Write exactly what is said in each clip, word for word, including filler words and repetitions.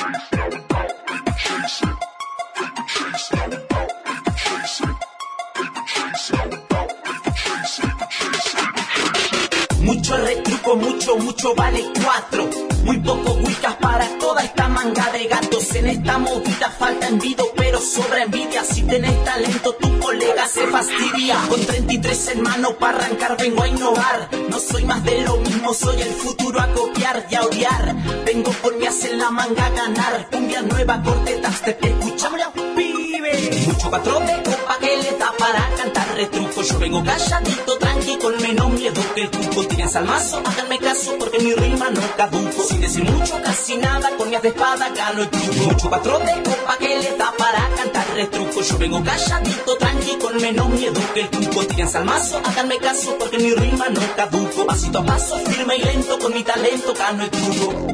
Mucho retruco, mucho, mucho vale cuatro. Muy poco wicas para toda esta manga de gatos. En esta movida falta envido, pero sobra envidia. Si tenés talento, tu colega se fastidia. Con treinta y tres en mano para arrancar vengo a innovar. No soy más de lo mismo, soy el futuro a copiar y a odiar. Vengo con mi as en la manga a ganar. Cumbia nueva, cortetas, te escuchamos, pibe. Mucho patrón de copa que le da para cantar retruco. Yo vengo calladito, tranqui, con menos miedo que el cuco. Tírense al mazo, háganme caso porque mi rima no caduco. Sin decir mucho, casi nada, con mi as de espada gano el truco. Mucho patrón de copa que le da para cantar retruco. Yo vengo calladito, tranqui, con menos miedo que el cuco. Tírense al mazo, háganme caso porque mi rima no caduco. Pasito a paso, firme y lento, con mi talento gano el truco.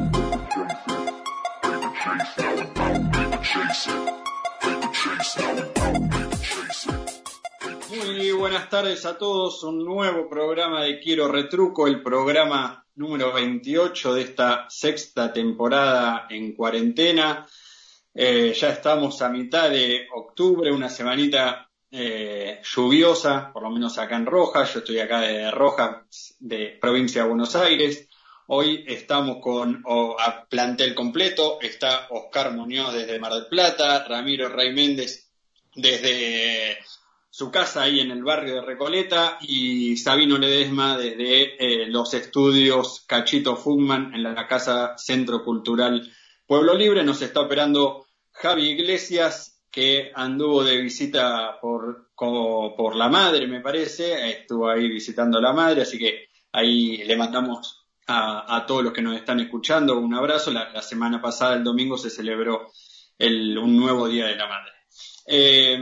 Muy buenas tardes a todos, un nuevo programa de Quiero Retruco, el programa número veintiocho de esta sexta temporada en cuarentena. Eh, ya estamos a mitad de octubre, una semanita eh, lluviosa, por lo menos acá en Rojas. Yo estoy acá de Rojas, de provincia de Buenos Aires. Hoy estamos con oh, a plantel completo, está Oscar Muñoz desde Mar del Plata, Ramiro Rey Méndez desde su casa ahí en el barrio de Recoleta y Sabino Ledesma desde eh, los estudios Cachito Fugman en la Casa Centro Cultural Pueblo Libre. Nos está operando Javi Iglesias, que anduvo de visita por, co, por la madre, me parece, estuvo ahí visitando a la madre, así que ahí le mandamos a, a todos los que nos están escuchando un abrazo. La, la semana pasada, el domingo, se celebró el, un nuevo Día de la Madre. Eh,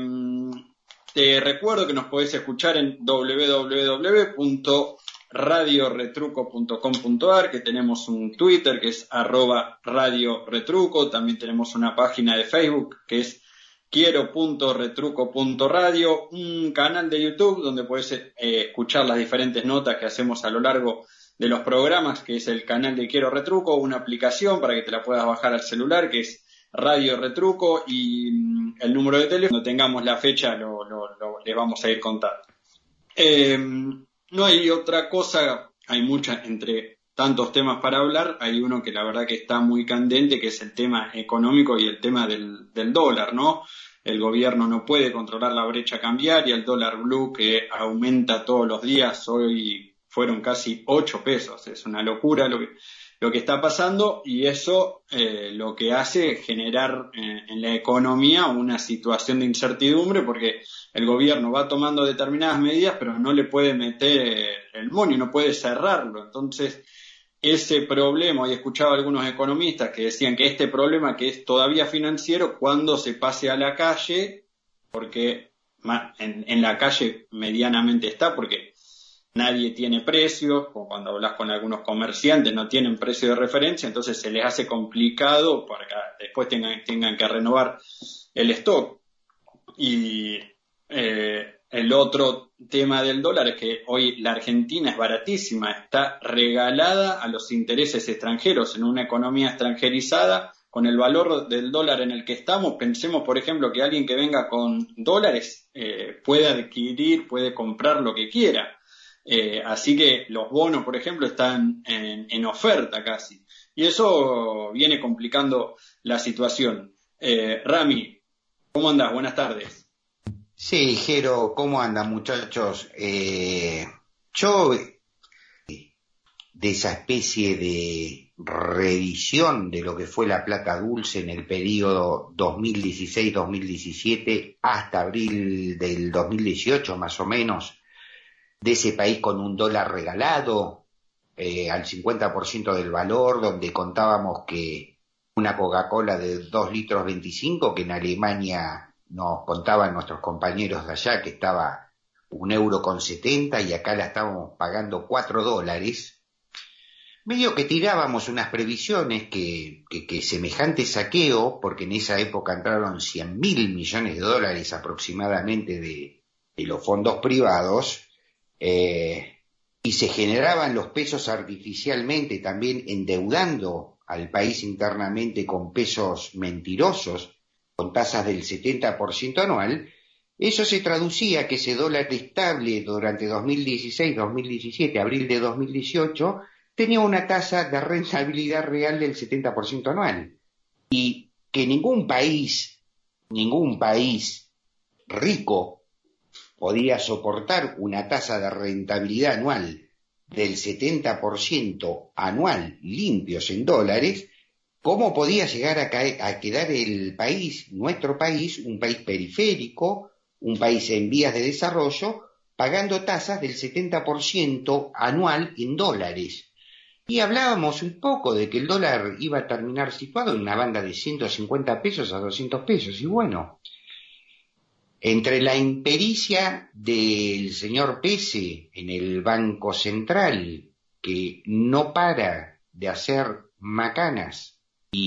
Te recuerdo que nos podés escuchar en doble u doble u doble u punto radio retruco punto com punto a r, que tenemos un Twitter que es arroba Radio Retruco, también tenemos una página de Facebook que es quiero punto retruco punto radio, un canal de YouTube donde podés eh, escuchar las diferentes notas que hacemos a lo largo de los programas, que es el canal de Quiero Retruco, una aplicación para que te la puedas bajar al celular que es Radio Retruco, y mm, el número de teléfono, cuando tengamos la fecha lo, lo, lo les vamos a ir contando. Eh, no hay otra cosa, hay muchas, entre tantos temas para hablar, hay uno que la verdad que está muy candente, que es el tema económico y el tema del, del dólar, ¿no? El gobierno no puede controlar la brecha cambiaria, el dólar blue que aumenta todos los días, hoy fueron casi ocho pesos, es una locura lo que lo que está pasando, y eso eh, lo que hace es generar eh, en la economía una situación de incertidumbre, porque el gobierno va tomando determinadas medidas pero no le puede meter el money, no puede cerrarlo. Entonces ese problema, hoy escuchaba a algunos economistas que decían que este problema, que es todavía financiero, cuando se pase a la calle, porque en, en la calle medianamente está, porque nadie tiene precios, como cuando hablas con algunos comerciantes, no tienen precio de referencia, entonces se les hace complicado para que después tengan, tengan que renovar el stock. Y eh, el otro tema del dólar es que hoy la Argentina es baratísima, está regalada a los intereses extranjeros en una economía extranjerizada. Con el valor del dólar en el que estamos, pensemos, por ejemplo, que alguien que venga con dólares eh, puede adquirir, puede comprar lo que quiera. Eh, así que los bonos, por ejemplo, están en, en oferta casi. Y eso viene complicando la situación. Eh, Rami, ¿cómo andás? Buenas tardes. Sí, Jero, ¿cómo andan, muchachos? Eh, yo, de esa especie de revisión de lo que fue la plata dulce en el periodo dos mil dieciséis dos mil diecisiete hasta abril del dos mil dieciocho, más o menos, de ese país con un dólar regalado eh, al cincuenta por ciento del valor, donde contábamos que una Coca-Cola de dos litros veinticinco, que en Alemania nos contaban nuestros compañeros de allá que estaba un euro con setenta, y acá la estábamos pagando cuatro dólares, medio que tirábamos unas previsiones que, que, que semejante saqueo, porque en esa época entraron cien mil millones de dólares aproximadamente de, de los fondos privados, Eh, y se generaban los pesos artificialmente, también endeudando al país internamente con pesos mentirosos, con tasas del setenta por ciento anual, eso se traducía que ese dólar estable durante dos mil dieciséis, dos mil diecisiete, abril de dos mil dieciocho, tenía una tasa de rentabilidad real del setenta por ciento anual. Y que ningún país, ningún país rico podía soportar una tasa de rentabilidad anual del setenta por ciento anual limpios en dólares, ¿cómo podía llegar a, caer, a quedar el país, nuestro país, un país periférico, un país en vías de desarrollo, pagando tasas del setenta por ciento anual en dólares? Y hablábamos un poco de que el dólar iba a terminar situado en una banda de ciento cincuenta pesos a doscientos pesos, y bueno, entre la impericia del señor Pese en el Banco Central, que no para de hacer macanas,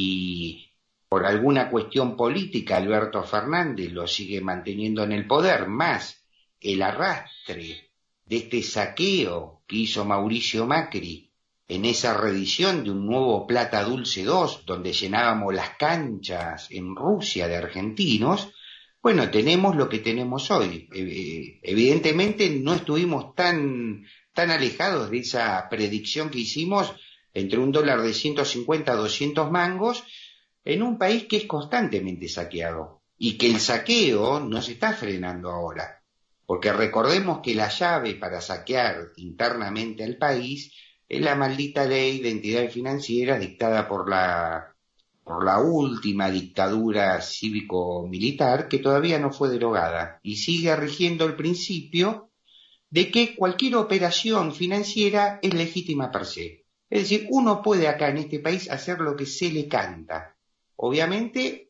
y por alguna cuestión política Alberto Fernández lo sigue manteniendo en el poder, más el arrastre de este saqueo que hizo Mauricio Macri en esa reedición de un nuevo Plata Dulce dos, donde llenábamos las canchas en Rusia de argentinos. Bueno, tenemos lo que tenemos hoy. Evidentemente no estuvimos tan, tan alejados de esa predicción que hicimos entre un dólar de ciento cincuenta a doscientos mangos en un país que es constantemente saqueado, y que el saqueo no se está frenando ahora, porque recordemos que la llave para saquear internamente al país es la maldita ley de entidades financieras dictada por la por la última dictadura cívico-militar, que todavía no fue derogada, y sigue rigiendo el principio de que cualquier operación financiera es legítima per se. Es decir, uno puede acá en este país hacer lo que se le canta. Obviamente,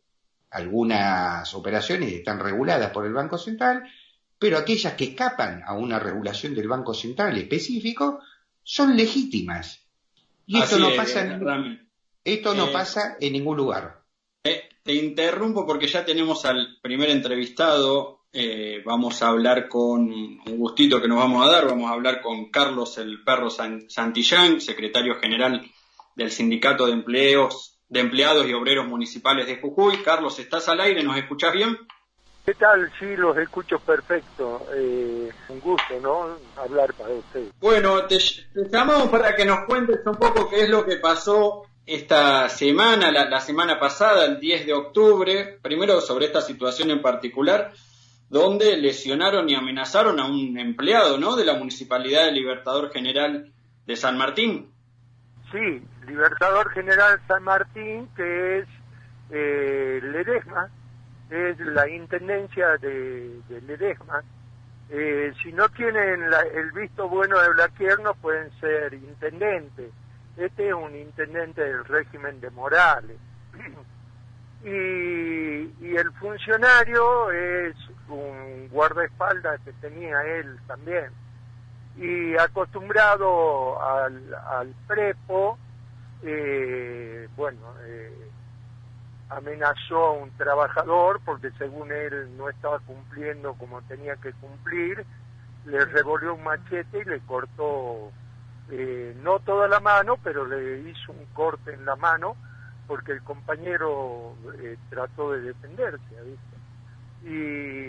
algunas operaciones están reguladas por el Banco Central, pero aquellas que escapan a una regulación del Banco Central específico son legítimas. Y esto Así no es, pasa en... Rami. Esto no Eh, pasa en ningún lugar. Eh, te interrumpo porque ya tenemos al primer entrevistado. Eh, vamos a hablar con un gustito que nos vamos a dar. Vamos a hablar con Carlos el Perro San, Santillán, secretario general del Sindicato de Empleos, de Empleados y Obreros Municipales de Jujuy. Carlos, ¿estás al aire? ¿Nos escuchás bien? ¿Qué tal? Sí, los escucho perfecto. Eh, un gusto, ¿no? Hablar para ustedes. Bueno, te, te llamamos para que nos cuentes un poco qué es lo que pasó esta semana, la, la semana pasada, el diez de octubre, primero sobre esta situación en particular, donde lesionaron y amenazaron a un empleado, ¿no?, de la Municipalidad de Libertador General de San Martín. Sí, Libertador General San Martín, que es eh, Ledesma, es la intendencia de, de Ledesma. Eh, si no tienen la, el visto bueno de Blaquier, no pueden ser intendentes. Este es un intendente del régimen de Morales. Y, y el funcionario es un guardaespaldas que tenía él también. Y acostumbrado al, al prepo, eh, bueno, eh, amenazó a un trabajador porque según él no estaba cumpliendo como tenía que cumplir, le revolvió un machete y le cortó... Eh, no toda la mano, pero le hizo un corte en la mano porque el compañero eh, trató de defenderse, ¿viste? Y,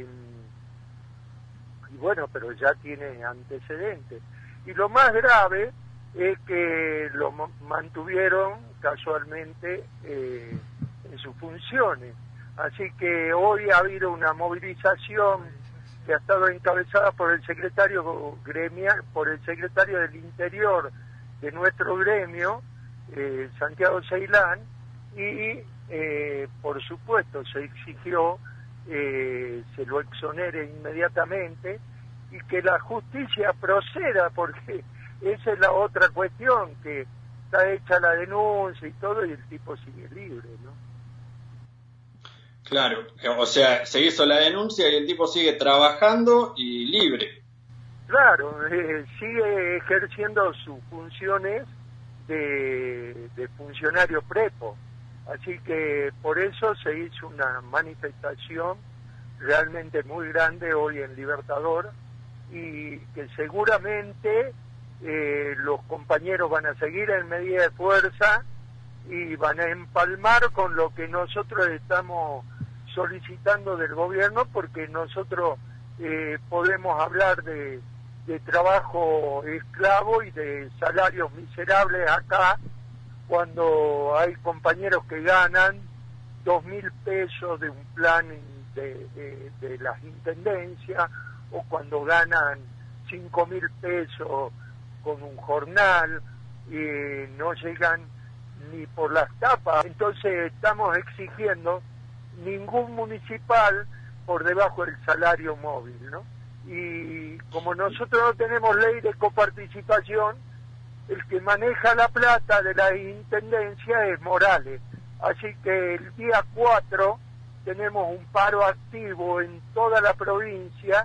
y bueno, pero ya tiene antecedentes. Y lo más grave es que lo mantuvieron casualmente eh, en sus funciones. Así que hoy ha habido una movilización que ha estado encabezada por el secretario gremial, por el secretario del Interior de nuestro gremio, eh, Santiago Ceilán, y eh, por supuesto se exigió eh, se lo exonere inmediatamente y que la justicia proceda, porque esa es la otra cuestión, que está hecha la denuncia y todo y el tipo sigue libre, ¿no? Claro, o sea, se hizo la denuncia y el tipo sigue trabajando y libre. Claro, eh, sigue ejerciendo sus funciones de, de funcionario prepo. Así que por eso se hizo una manifestación realmente muy grande hoy en Libertador y que seguramente eh, los compañeros van a seguir en medida de fuerza y van a empalmar con lo que nosotros estamos solicitando del gobierno, porque nosotros eh, podemos hablar de, de trabajo esclavo y de salarios miserables acá, cuando hay compañeros que ganan dos mil pesos de un plan de, de, de las intendencias, o cuando ganan cinco mil pesos con un jornal, y no llegan ni por las tapas. Entonces estamos exigiendo ningún municipal por debajo del salario móvil, ¿no? Y como nosotros no tenemos ley de coparticipación, el que maneja la plata de la intendencia es Morales. Así que el día cuatro tenemos un paro activo en toda la provincia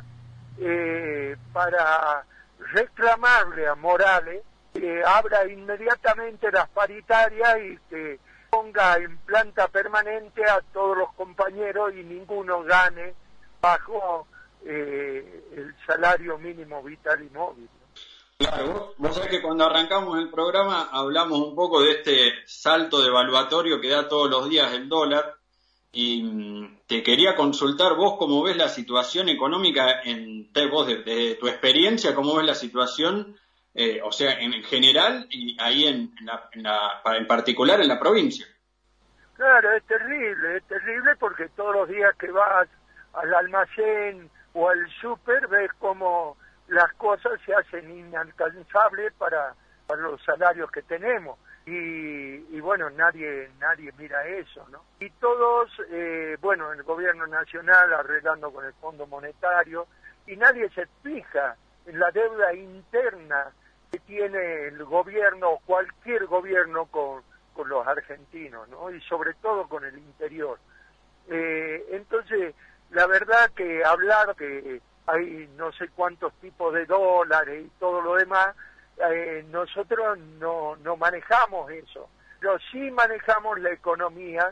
eh, para reclamarle a Morales que abra inmediatamente las paritarias y que ponga en planta permanente a todos los compañeros y ninguno gane bajo eh, el salario mínimo vital y móvil. Claro, vos, vos sabés que cuando arrancamos el programa hablamos un poco de este salto devaluatorio que da todos los días el dólar, y mmm, te quería consultar vos cómo ves la situación económica, en vos de, de tu experiencia, cómo ves la situación, eh, o sea, en general y ahí en, en, la, en, la, en particular en la provincia. Claro, es terrible, es terrible porque todos los días que vas al almacén o al súper ves cómo las cosas se hacen inalcanzables para, para los salarios que tenemos. Y, y bueno, nadie nadie mira eso, ¿no? Y todos, eh, bueno, el gobierno nacional arreglando con el Fondo Monetario, y nadie se fija en la deuda interna que tiene el gobierno, cualquier gobierno con, con los argentinos, ¿no? Y sobre todo con el interior. Eh, entonces, la verdad que hablar que hay no sé cuántos tipos de dólares y todo lo demás, Eh, nosotros no, no manejamos eso, pero sí manejamos la economía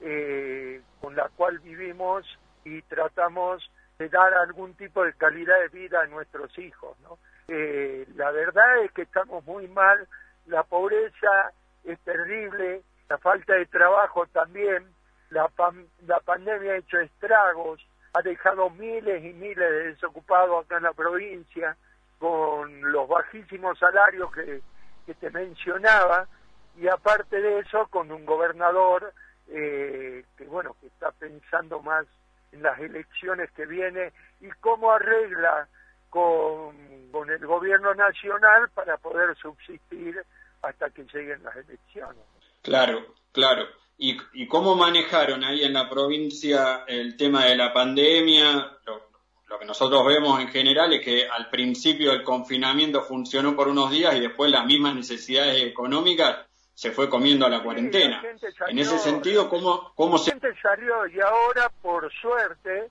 eh, con la cual vivimos y tratamos de dar algún tipo de calidad de vida a nuestros hijos, ¿no? Eh, la verdad es que estamos muy mal, la pobreza es terrible, la falta de trabajo también, la, pam la pandemia ha hecho estragos, ha dejado miles y miles de desocupados acá en la provincia, con los bajísimos salarios que, que te mencionaba, y aparte de eso con un gobernador eh, que bueno que está pensando más en las elecciones que viene y cómo arregla con, con el gobierno nacional para poder subsistir hasta que lleguen las elecciones. Claro, claro. ¿Y, y cómo manejaron ahí en la provincia el tema de la pandemia? Lo, Lo que nosotros vemos en general es que al principio el confinamiento funcionó por unos días y después las mismas necesidades económicas se fue comiendo a la cuarentena. Sí, la salió, en ese sentido, ¿cómo, cómo la se...? La gente salió y ahora, por suerte,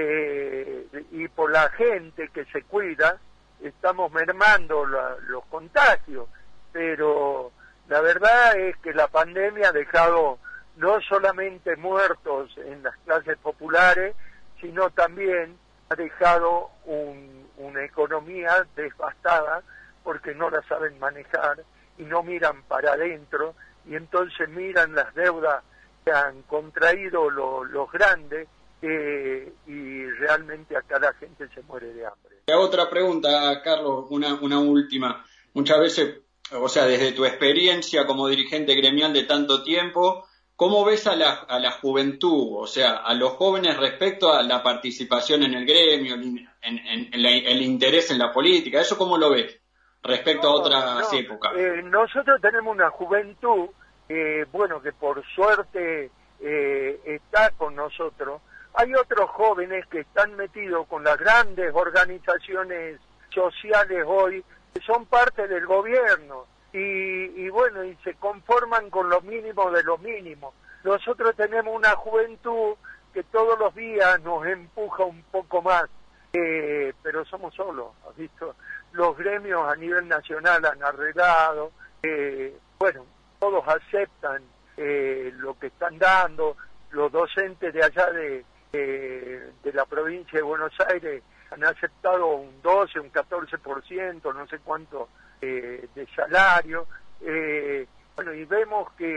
eh, y por la gente que se cuida, estamos mermando la, los contagios, pero la verdad es que la pandemia ha dejado no solamente muertos en las clases populares, sino también ha dejado un, una economía devastada porque no la saben manejar y no miran para adentro, y entonces miran las deudas que han contraído lo, los grandes eh, y realmente acá la gente se muere de hambre. Otra pregunta, Carlos, una, una última. Muchas veces, o sea, desde tu experiencia como dirigente gremial de tanto tiempo, ¿cómo ves a la, a la juventud, o sea, a los jóvenes respecto a la participación en el gremio, en, en, en la, el interés en la política? ¿Eso cómo lo ves respecto no, a otras no. épocas? Eh, nosotros tenemos una juventud, eh, bueno, que por suerte eh, está con nosotros. Hay otros jóvenes que están metidos con las grandes organizaciones sociales hoy, que son parte del gobierno. Y, y bueno, y se conforman con lo mínimo de lo mínimo. Nosotros tenemos una juventud que todos los días nos empuja un poco más, eh, pero somos solos, ¿has visto? Los gremios a nivel nacional han arreglado, eh, bueno, todos aceptan eh, lo que están dando, los docentes de allá de, de, de la provincia de Buenos Aires han aceptado un doce, un catorce por ciento, no sé cuánto, Eh, de salario, eh, bueno, y vemos que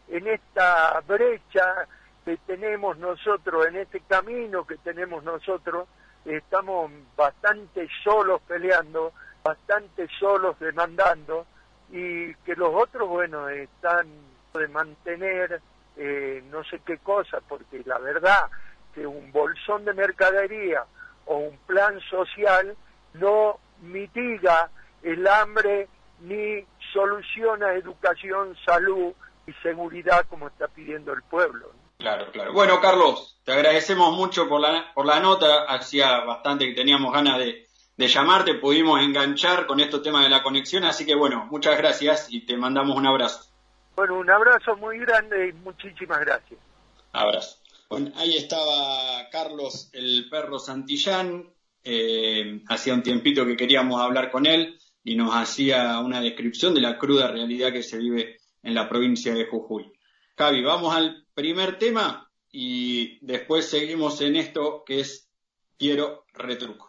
en esta brecha que tenemos nosotros, en este camino que tenemos nosotros, estamos bastante solos peleando, bastante solos demandando, y que los otros, bueno, están de mantener eh, no sé qué cosa, porque la verdad que un bolsón de mercadería o un plan social no mitiga el hambre ni soluciona educación, salud y seguridad como está pidiendo el pueblo. Claro, claro. Bueno, Carlos, te agradecemos mucho por la, por la nota. Hacía bastante que teníamos ganas de, de llamarte, pudimos enganchar con estos temas de la conexión, así que bueno, muchas gracias y te mandamos un abrazo. Bueno, un abrazo muy grande y muchísimas gracias. Abrazo. Bueno, ahí estaba Carlos el Perro Santillán. Eh, hacía un tiempito que queríamos hablar con él y nos hacía una descripción de la cruda realidad que se vive en la provincia de Jujuy. Javi, vamos al primer tema y después seguimos en esto que es Quiero Retruco.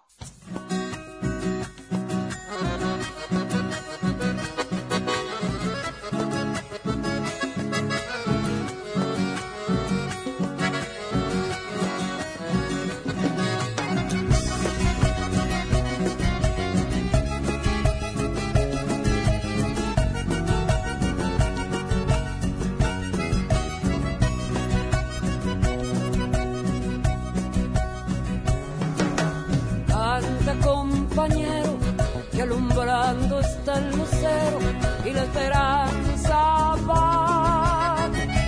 Compañero, que alumbrando está el lucero y la esperanza va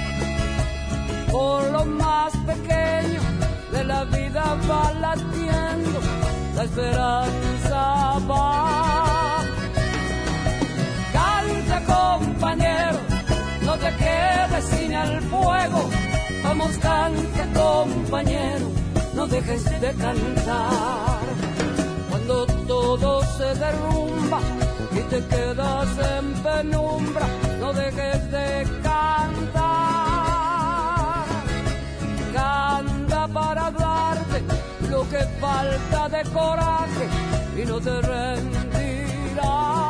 por lo más pequeño de la vida va latiendo, la esperanza va. Canta, compañero, no te quedes sin el fuego, vamos, canta, compañero, no dejes de cantar. Cuando todo se derrumba y te quedas en penumbra, no dejes de cantar. Canta para darte lo que falta de coraje y no te rendirás.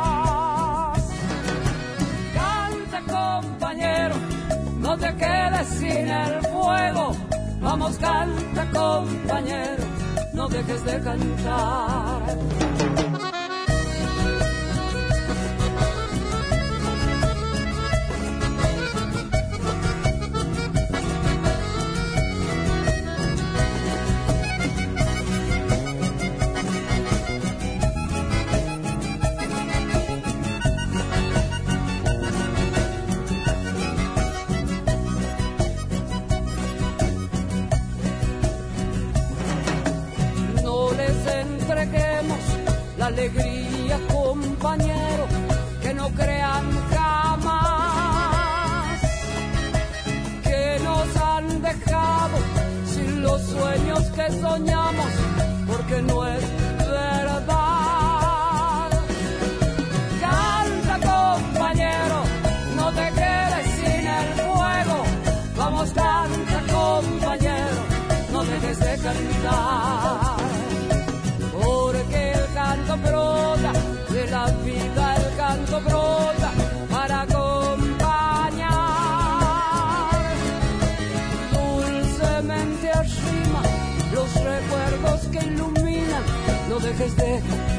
Canta, compañero, no te quedes sin el fuego. Vamos, canta, compañero, no dejes de cantar. La alegría, compañero, que no crean jamás que nos han dejado sin los sueños que soñamos, porque no es verdad. Canta, compañero, no te quedes sin el fuego. Vamos, canta, compañero, no dejes de cantar. Porque el canto brota de la vida, el canto brota para acompañar. Dulcemente arrima los recuerdos que iluminan, no dejes de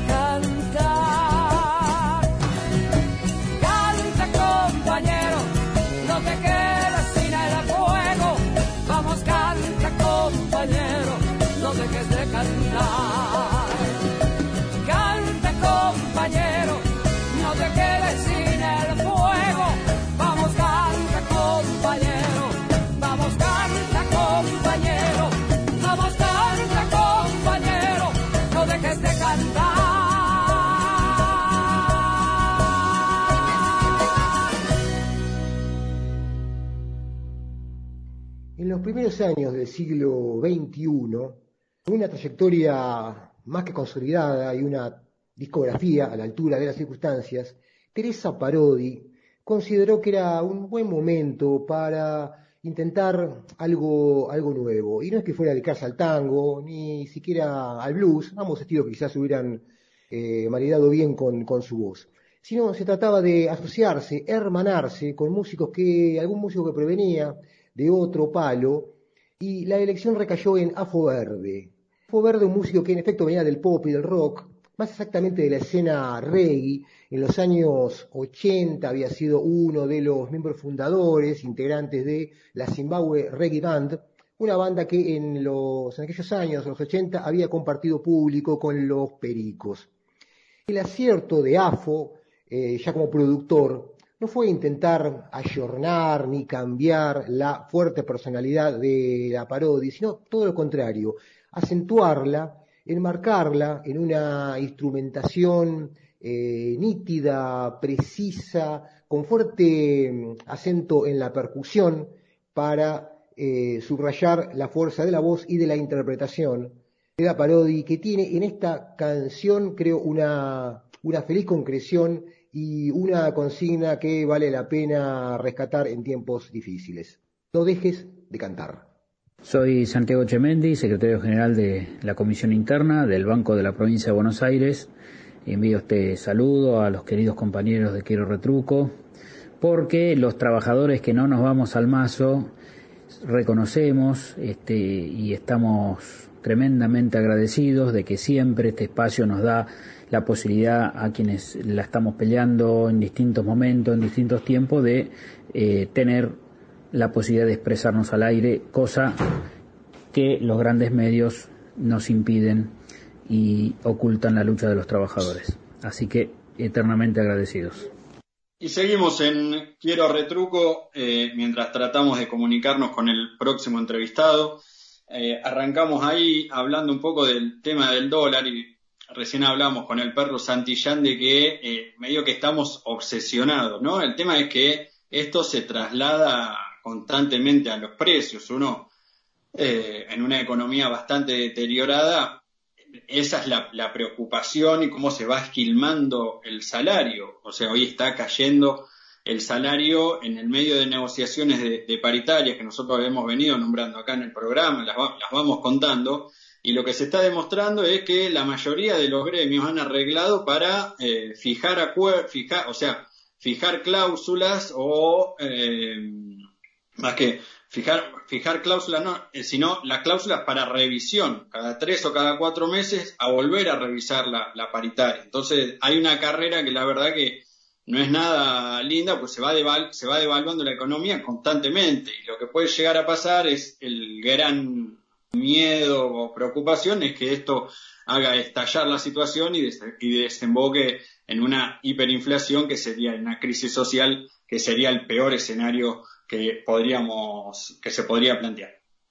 cantar. Canta, compañero, no te quedes sin el fuego. Vamos, canta, compañero, no dejes de cantar. Compañero, no te quedes sin el fuego. Vamos, canta, compañero. Vamos, canta, compañero. Vamos, canta, compañero. No dejes de cantar. En los primeros años del siglo veintiuno, con una trayectoria más que consolidada y una discografía a la altura de las circunstancias, Teresa Parodi consideró que era un buen momento para intentar algo, algo nuevo. Y no es que fuera a dedicarse al tango, ni siquiera al blues, ambos estilos que quizás hubieran eh, maridado bien con, con su voz, sino se trataba de asociarse, hermanarse con músicos que, algún músico que provenía de otro palo, y la elección recayó en Afo Verde. Afo Verde, un músico que en efecto venía del pop y del rock, más exactamente de la escena reggae. En los años ochenta había sido uno de los miembros fundadores, integrantes de la Zimbabwe Reggae Band, una banda que en, los, en aquellos años, en los ochenta, había compartido público con los Pericos. El acierto de Afo, eh, ya como productor, no fue intentar ayornar ni cambiar la fuerte personalidad de la Parodi, sino todo lo contrario, acentuarla, enmarcarla en una instrumentación eh, nítida, precisa, con fuerte eh, acento en la percusión para eh, subrayar la fuerza de la voz y de la interpretación de la Parodi, que tiene en esta canción, creo, una, una feliz concreción y una consigna que vale la pena rescatar en tiempos difíciles. No dejes de cantar. Soy Santiago Chemendi, secretario general de la Comisión Interna del Banco de la Provincia de Buenos Aires. Envío este saludo a los queridos compañeros de Quiero Retruco, porque los trabajadores que no nos vamos al mazo reconocemos este, y estamos tremendamente agradecidos de que siempre este espacio nos da la posibilidad a quienes la estamos peleando en distintos momentos, en distintos tiempos, de eh, tener la posibilidad de expresarnos al aire, cosa que los grandes medios nos impiden y ocultan la lucha de los trabajadores. Así que eternamente agradecidos. Y seguimos en Quiero Retruco eh, mientras tratamos de comunicarnos con el próximo entrevistado. Eh, arrancamos ahí hablando un poco del tema del dólar y recién hablamos con el perro Santillán de que eh, medio que estamos obsesionados, ¿no? El tema es que esto se traslada constantemente a los precios. Uno, eh, en una economía bastante deteriorada, esa es la, la preocupación y cómo se va esquilmando el salario. O sea, hoy está cayendo el salario en el medio de negociaciones de, de paritarias que nosotros hemos venido nombrando acá en el programa, las, las vamos contando, y lo que se está demostrando es que la mayoría de los gremios han arreglado para eh, fijar, acuer- fijar, o sea, fijar cláusulas o... Eh, más que fijar fijar cláusulas, no, eh, sino las cláusulas para revisión, cada tres o cada cuatro meses a volver a revisar la, la paritaria. Entonces hay una carrera que la verdad que no es nada linda, pues se va deval, se va devaluando la economía constantemente, y lo que puede llegar a pasar es el gran miedo o preocupación es que esto haga estallar la situación y, des, y desemboque en una hiperinflación, que sería una crisis social, que sería el peor escenario que podríamos, que se podría plantear.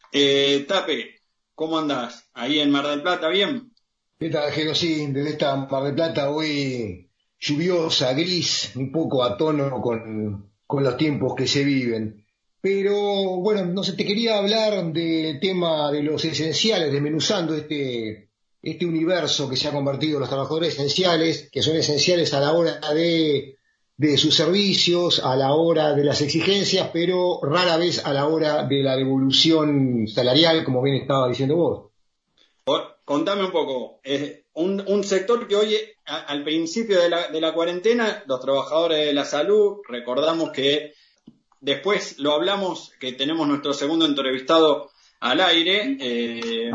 Eh, Tape, ¿cómo andás? Ahí en Mar del Plata, ¿bien? ¿Qué tal, Genocín? Desde esta Mar del Plata hoy lluviosa, gris, un poco a tono con, con los tiempos que se viven. Pero, bueno, no sé, te quería hablar del tema de los esenciales, desmenuzando este, este universo que se ha convertido en los trabajadores esenciales, que son esenciales a la hora de... de sus servicios, a la hora de las exigencias, pero rara vez a la hora de la devolución salarial, como bien estaba diciendo vos. Contame un poco, eh, un, un sector que hoy, a, al principio de la, de la cuarentena, los trabajadores de la salud, recordamos que después lo hablamos, que tenemos nuestro segundo entrevistado al aire, eh,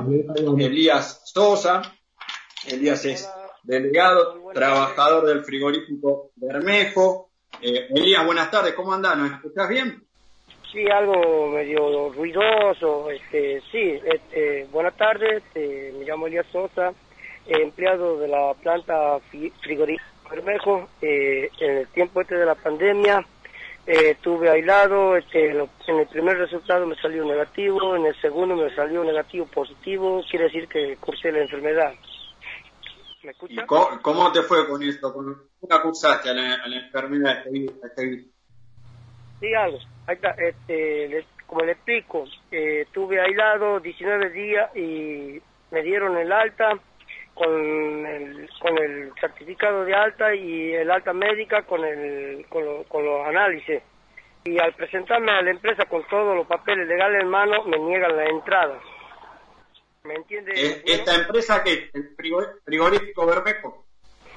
Elías Sosa. Elías es delegado, trabajador del frigorífico Bermejo. Eh, Elías, buenas tardes, ¿cómo andás? ¿Nos escuchás bien? Sí, algo medio ruidoso. Este, sí, este, buenas tardes, eh, me llamo Elías Sosa, eh, empleado de la planta frigorífico Bermejo. Eh, en el tiempo este de la pandemia eh, estuve aislado. Este, en el primer resultado me salió negativo, en el segundo me salió negativo positivo, quiere decir que cursé la enfermedad. ¿Me escuchas? ¿Y cómo, cómo te fue con esto? ¿Cómo acusaste a la, a la enfermedad de este virus? Sí, algo. Ahí está. Este, le, como le explico, eh, estuve aislado diecinueve días y me dieron el alta con el, con el certificado de alta y el alta médica con, el, con, lo, con los análisis. Y al presentarme a la empresa con todos los papeles legales en mano, me niegan la entrada. ¿Me entiende? ¿Esta empresa qué? ¿El frigorífico Bermejo?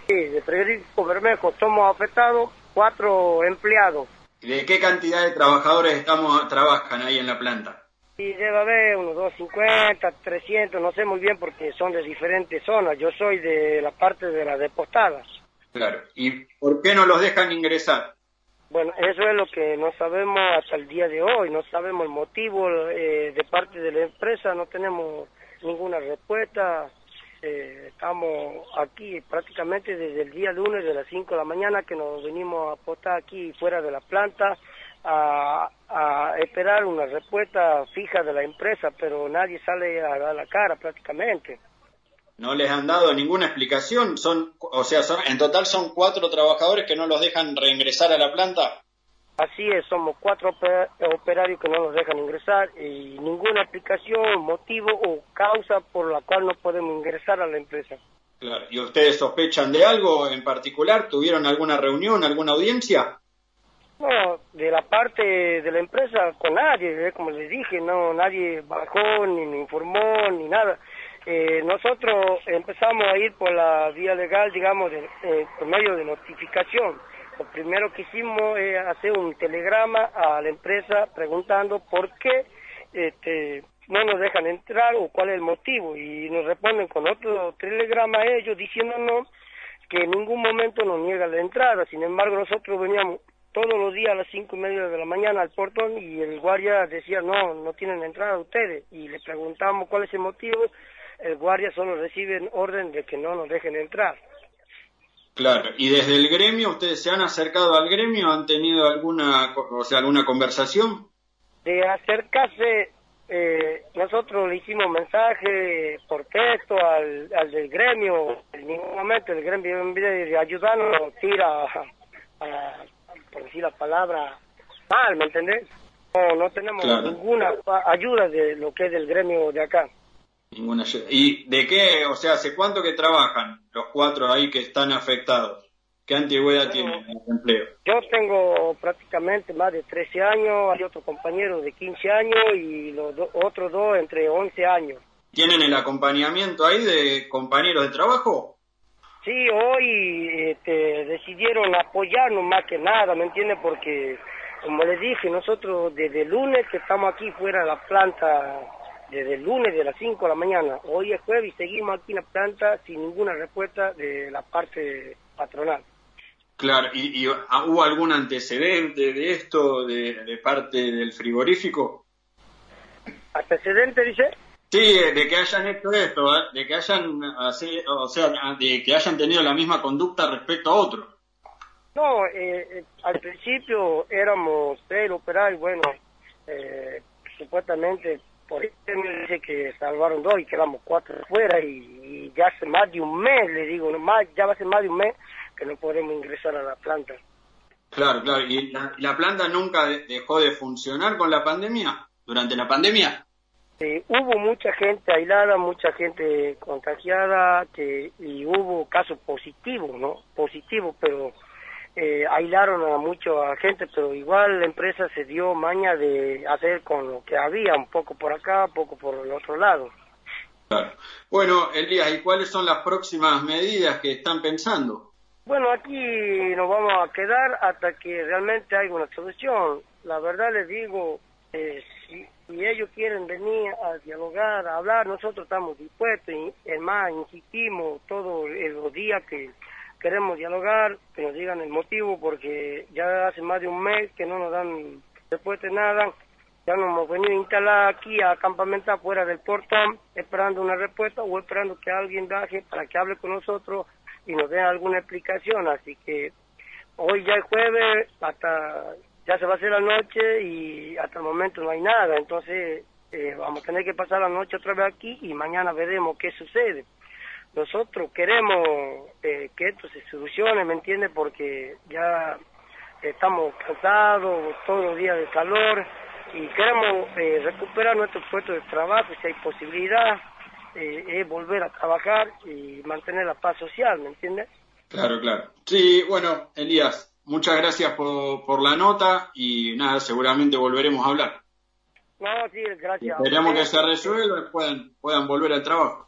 Sí, de Federico Bermejo somos afectados cuatro empleados. ¿De qué cantidad de trabajadores estamos trabajan ahí en la planta? Sí, debe haber unos doscientos cincuenta, trescientos, no sé muy bien porque son de diferentes zonas. Yo soy de la parte de las depostadas. Claro. ¿Y por qué no los dejan ingresar? Bueno, eso es lo que no sabemos hasta el día de hoy. No sabemos el motivo eh, de parte de la empresa. No tenemos ninguna respuesta. Eh, estamos aquí prácticamente desde el día lunes de las cinco de la mañana que nos venimos a apostar aquí fuera de la planta a, a esperar una respuesta fija de la empresa, pero nadie sale a dar la cara prácticamente. ¿No les han dado ninguna explicación? Son, o sea, son, en total son cuatro trabajadores que no los dejan reingresar a la planta. Así es, somos cuatro operarios que no nos dejan ingresar y ninguna explicación, motivo o causa por la cual no podemos ingresar a la empresa. Claro. ¿Y ustedes sospechan de algo en particular? ¿Tuvieron alguna reunión, alguna audiencia? No, de la parte de la empresa con nadie, ¿eh? Como les dije, no, nadie bajó, ni me informó, ni nada. Eh, nosotros empezamos a ir por la vía legal, digamos, de, eh, por medio de notificación. Lo primero que hicimos es hacer un telegrama a la empresa preguntando por qué este, no nos dejan entrar o cuál es el motivo. Y nos responden con otro telegrama a ellos diciéndonos que en ningún momento nos niegan la entrada. Sin embargo, nosotros veníamos todos los días a las cinco y media de la mañana al portón y el guardia decía, no, no tienen entrada ustedes. Y le preguntamos cuál es el motivo. El guardia solo recibe orden de que no nos dejen entrar. Claro, y desde el gremio, ¿ustedes se han acercado al gremio? ¿Han tenido alguna, o sea, alguna conversación? De acercarse, eh, nosotros le hicimos mensaje por texto al, al del gremio. En ningún momento el gremio, en vez de ayudarnos, tira, a, a, por decir la palabra, mal, ¿me entendés? No, no tenemos claro. ninguna ayuda de lo que es del gremio de acá. Ninguna ayuda. ¿Y de qué, o sea, hace cuánto que trabajan los cuatro ahí que están afectados? ¿Qué antigüedad no, tienen en el empleo? Yo tengo prácticamente más de trece años, hay otro compañero de quince años y los do, otros dos entre once años. ¿Tienen el acompañamiento ahí de compañeros de trabajo? Sí, hoy este, decidieron apoyarnos más que nada, ¿me entiendes? Porque, como les dije, nosotros desde el lunes que estamos aquí fuera de la planta, desde el lunes de las cinco de la mañana, hoy es jueves y seguimos aquí en la planta sin ninguna respuesta de la parte patronal. Claro, ¿y, y hubo algún antecedente de esto de, de parte del frigorífico? ¿Antecedente, dice? Sí, de que hayan hecho esto, ¿eh? de que hayan, así, o sea, de que hayan tenido la misma conducta respecto a otros. No, eh, eh, al principio éramos tres operarios, bueno, eh, supuestamente por ahí me dice que salvaron dos y quedamos cuatro afuera y, y ya hace más de un mes, le digo, más, ya va a ser más de un mes que no podemos ingresar a la planta. Claro, claro, ¿y la, la planta nunca de, dejó de funcionar con la pandemia? ¿Durante la pandemia? Eh, hubo mucha gente aislada, mucha gente contagiada, que y hubo casos positivos, ¿no? Positivos, pero eh, aislaron a mucha gente, pero igual la empresa se dio maña de hacer con lo que había, un poco por acá, un poco por el otro lado. Claro. Bueno, Elías, ¿y cuáles son las próximas medidas que están pensando? Bueno, aquí nos vamos a quedar hasta que realmente haya una solución. La verdad les digo, eh, si, si ellos quieren venir a dialogar, a hablar, nosotros estamos dispuestos y, es más, insistimos todos los días que queremos dialogar, que nos digan el motivo, porque ya hace más de un mes que no nos dan respuesta de nada. Ya nos hemos venido a instalar aquí a campamentar fuera del portón, esperando una respuesta o esperando que alguien baje para que hable con nosotros y nos dé alguna explicación. Así que hoy ya es jueves, hasta ya se va a hacer la noche y hasta el momento no hay nada. Entonces eh, vamos a tener que pasar la noche otra vez aquí y mañana veremos qué sucede. Nosotros queremos eh, que esto se solucione, ¿me entiende? Porque ya estamos cansados, todos los días de calor, y queremos eh, recuperar nuestro puesto de trabajo, si hay posibilidad, eh, es volver a trabajar y mantener la paz social, ¿me entiendes? Claro, claro. Sí, bueno, Elías, muchas gracias por, por la nota y nada, seguramente volveremos a hablar. No, sí, gracias. Esperamos que se resuelva y puedan, puedan volver al trabajo.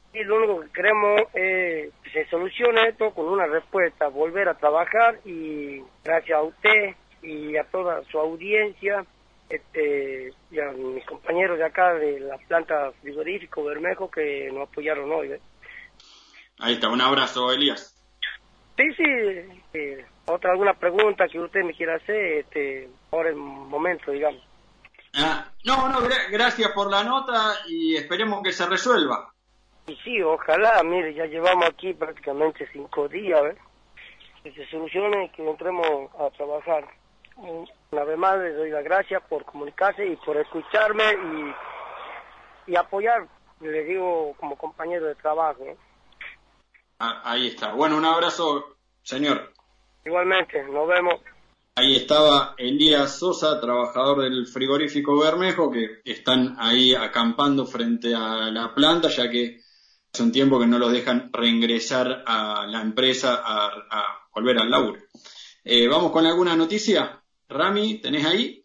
Y lo único que queremos es que se solucione esto con una respuesta, volver a trabajar, y gracias a usted y a toda su audiencia, este, y a mis compañeros de acá de la planta frigorífico Bermejo que nos apoyaron hoy. ¿eh? Ahí está, un abrazo, Elías. Sí, sí, eh, otra alguna pregunta que usted me quiera hacer, este, ahora es el momento, digamos. Ah, no, no, gra- gracias por la nota y esperemos que se resuelva. Y sí, ojalá, mire, ya llevamos aquí prácticamente cinco días, ¿ves? Que se solucione y que entremos a trabajar. Una vez más les doy las gracias por comunicarse y por escucharme y, y apoyar, les digo, como compañero de trabajo. ¿eh? Ah, ahí está. Bueno, un abrazo, señor. Igualmente, nos vemos. Ahí estaba Elías Sosa, trabajador del frigorífico Bermejo, que están ahí acampando frente a la planta, ya que hace un tiempo que no los dejan reingresar a la empresa a, a volver al laburo. Eh, ¿Vamos con alguna noticia? Rami, ¿tenés ahí?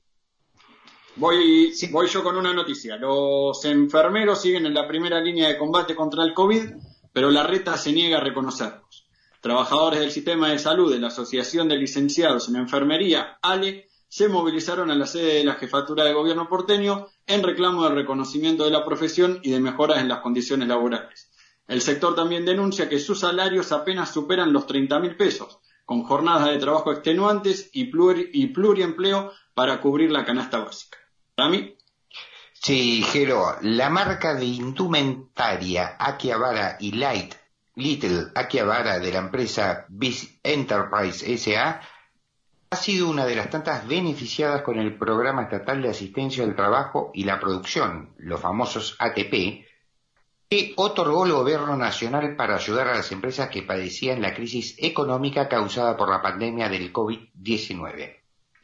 Voy, sí. voy yo con una noticia. Los enfermeros siguen en la primera línea de combate contra el COVID, pero la reta se niega a reconocerlos. Trabajadores del sistema de salud de la Asociación de Licenciados en Enfermería, A L E, se movilizaron a la sede de la Jefatura de Gobierno porteño en reclamo del reconocimiento de la profesión y de mejoras en las condiciones laborales. El sector también denuncia que sus salarios apenas superan los treinta mil pesos, con jornadas de trabajo extenuantes y, pluri, y pluriempleo para cubrir la canasta básica. ¿Rami? Sí, Jero, la marca de indumentaria Akihabara y Light Little Akihabara de la empresa Biz Enterprise S A ha sido una de las tantas beneficiadas con el Programa Estatal de Asistencia al Trabajo y la Producción, los famosos A T P, que otorgó el Gobierno Nacional para ayudar a las empresas que padecían la crisis económica causada por la pandemia del COVID diecinueve.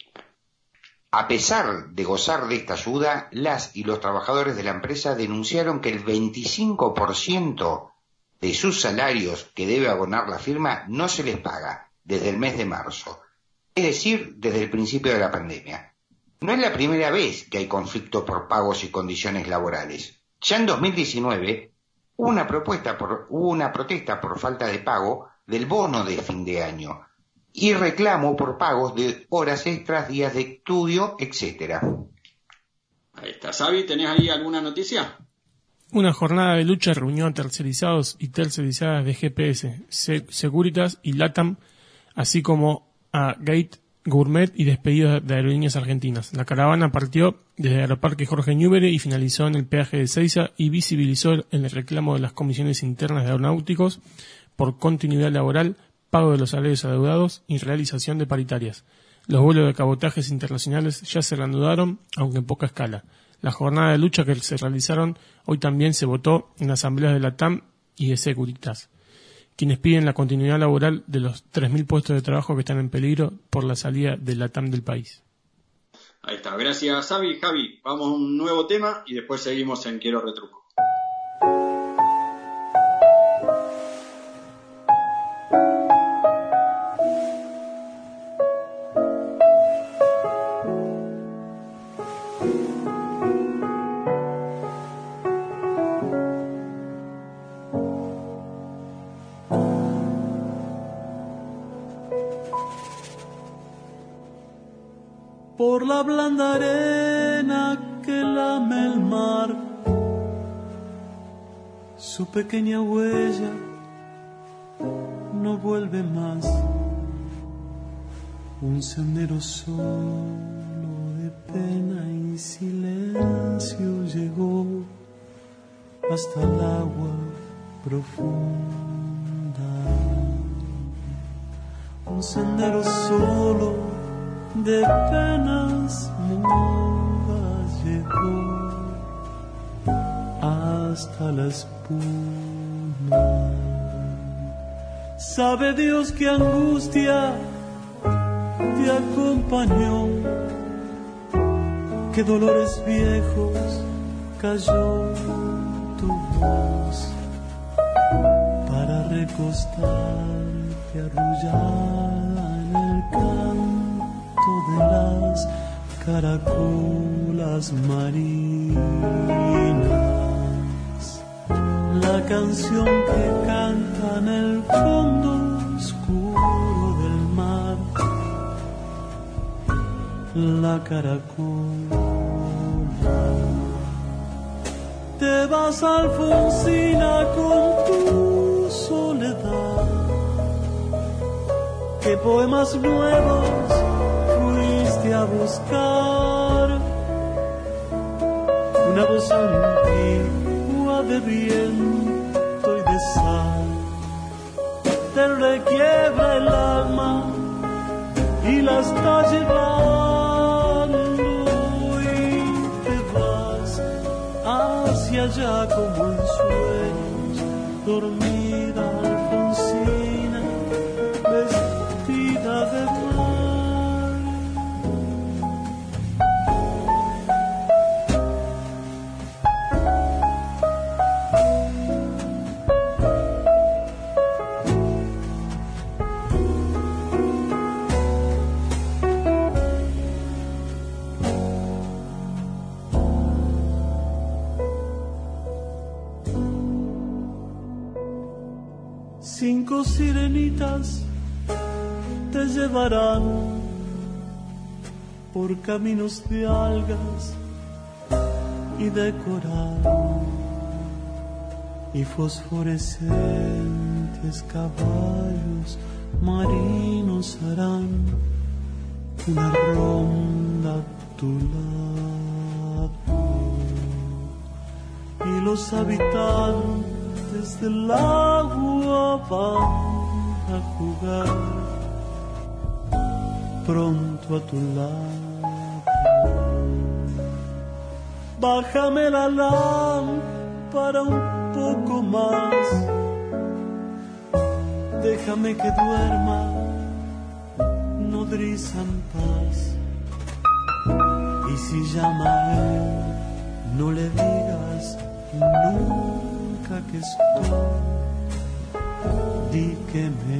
A pesar de gozar de esta ayuda, las y los trabajadores de la empresa denunciaron que el veinticinco por ciento de sus salarios que debe abonar la firma no se les paga desde el mes de marzo, es decir, desde el principio de la pandemia. No es la primera vez que hay conflicto por pagos y condiciones laborales. Ya en dos mil diecinueve hubo una, propuesta por, hubo una protesta por falta de pago del bono de fin de año y reclamo por pagos de horas extras, días de estudio, etcétera. Ahí está. Xavi, ¿tenés ahí alguna noticia? Una jornada de lucha reunió a tercerizados y tercerizadas de G P S, Securitas y LATAM, así como a Gate, Gourmet y despedidos de aerolíneas argentinas. La caravana partió desde el Aeroparque Jorge Newbery y finalizó en el peaje de Ezeiza y visibilizó el reclamo de las comisiones internas de aeronáuticos por continuidad laboral, pago de los salarios adeudados y realización de paritarias. Los vuelos de cabotajes internacionales ya se reanudaron, aunque en poca escala. La jornada de lucha que se realizaron hoy también se votó en asambleas de la T A M y de Securitas, quienes piden la continuidad laboral de los tres mil puestos de trabajo que están en peligro por la salida de la T A M del país. Ahí está, gracias Xavi. Javi, vamos a un nuevo tema y después seguimos en Quiero Retruco. Por la blanda arena que lame el mar, su pequeña huella no vuelve más. Un sendero solo de pena y silencio llegó hasta el agua profunda. Un sendero solo de penas mudas llegó hasta la espuma. Sabe Dios qué angustia te acompañó, qué dolores viejos cayó tu voz para recostarte arrullada en el canto de las caracolas marinas. La canción que canta en el fondo oscuro del mar, la caracola. Te vas, Alfonsina, con tu soledad. ¿Qué poemas nuevos fuiste a buscar? Una voz antigua de viento y de sal te requiebra el alma y la está llevando, y te vas hacia allá como en sueños, dormida Alfonsina, vestida de mar. Cinco sirenitas te llevarán por caminos de algas y de coral, y fosforescentes caballos marinos harán una ronda a tu lado, y los habitantes del agua van a jugar pronto a tu lado. Bájame la lámpara un poco más, déjame que duerma nodriza en paz. Y si llama a él, no le digas nunca que estoy, di que me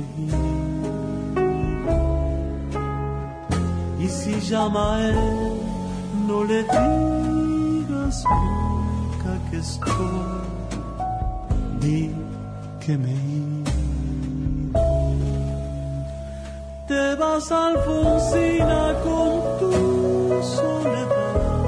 he. Y si llama a él, no le digas nunca que estoy, di que me he. Te vas, Alfonsina, con tu soledad.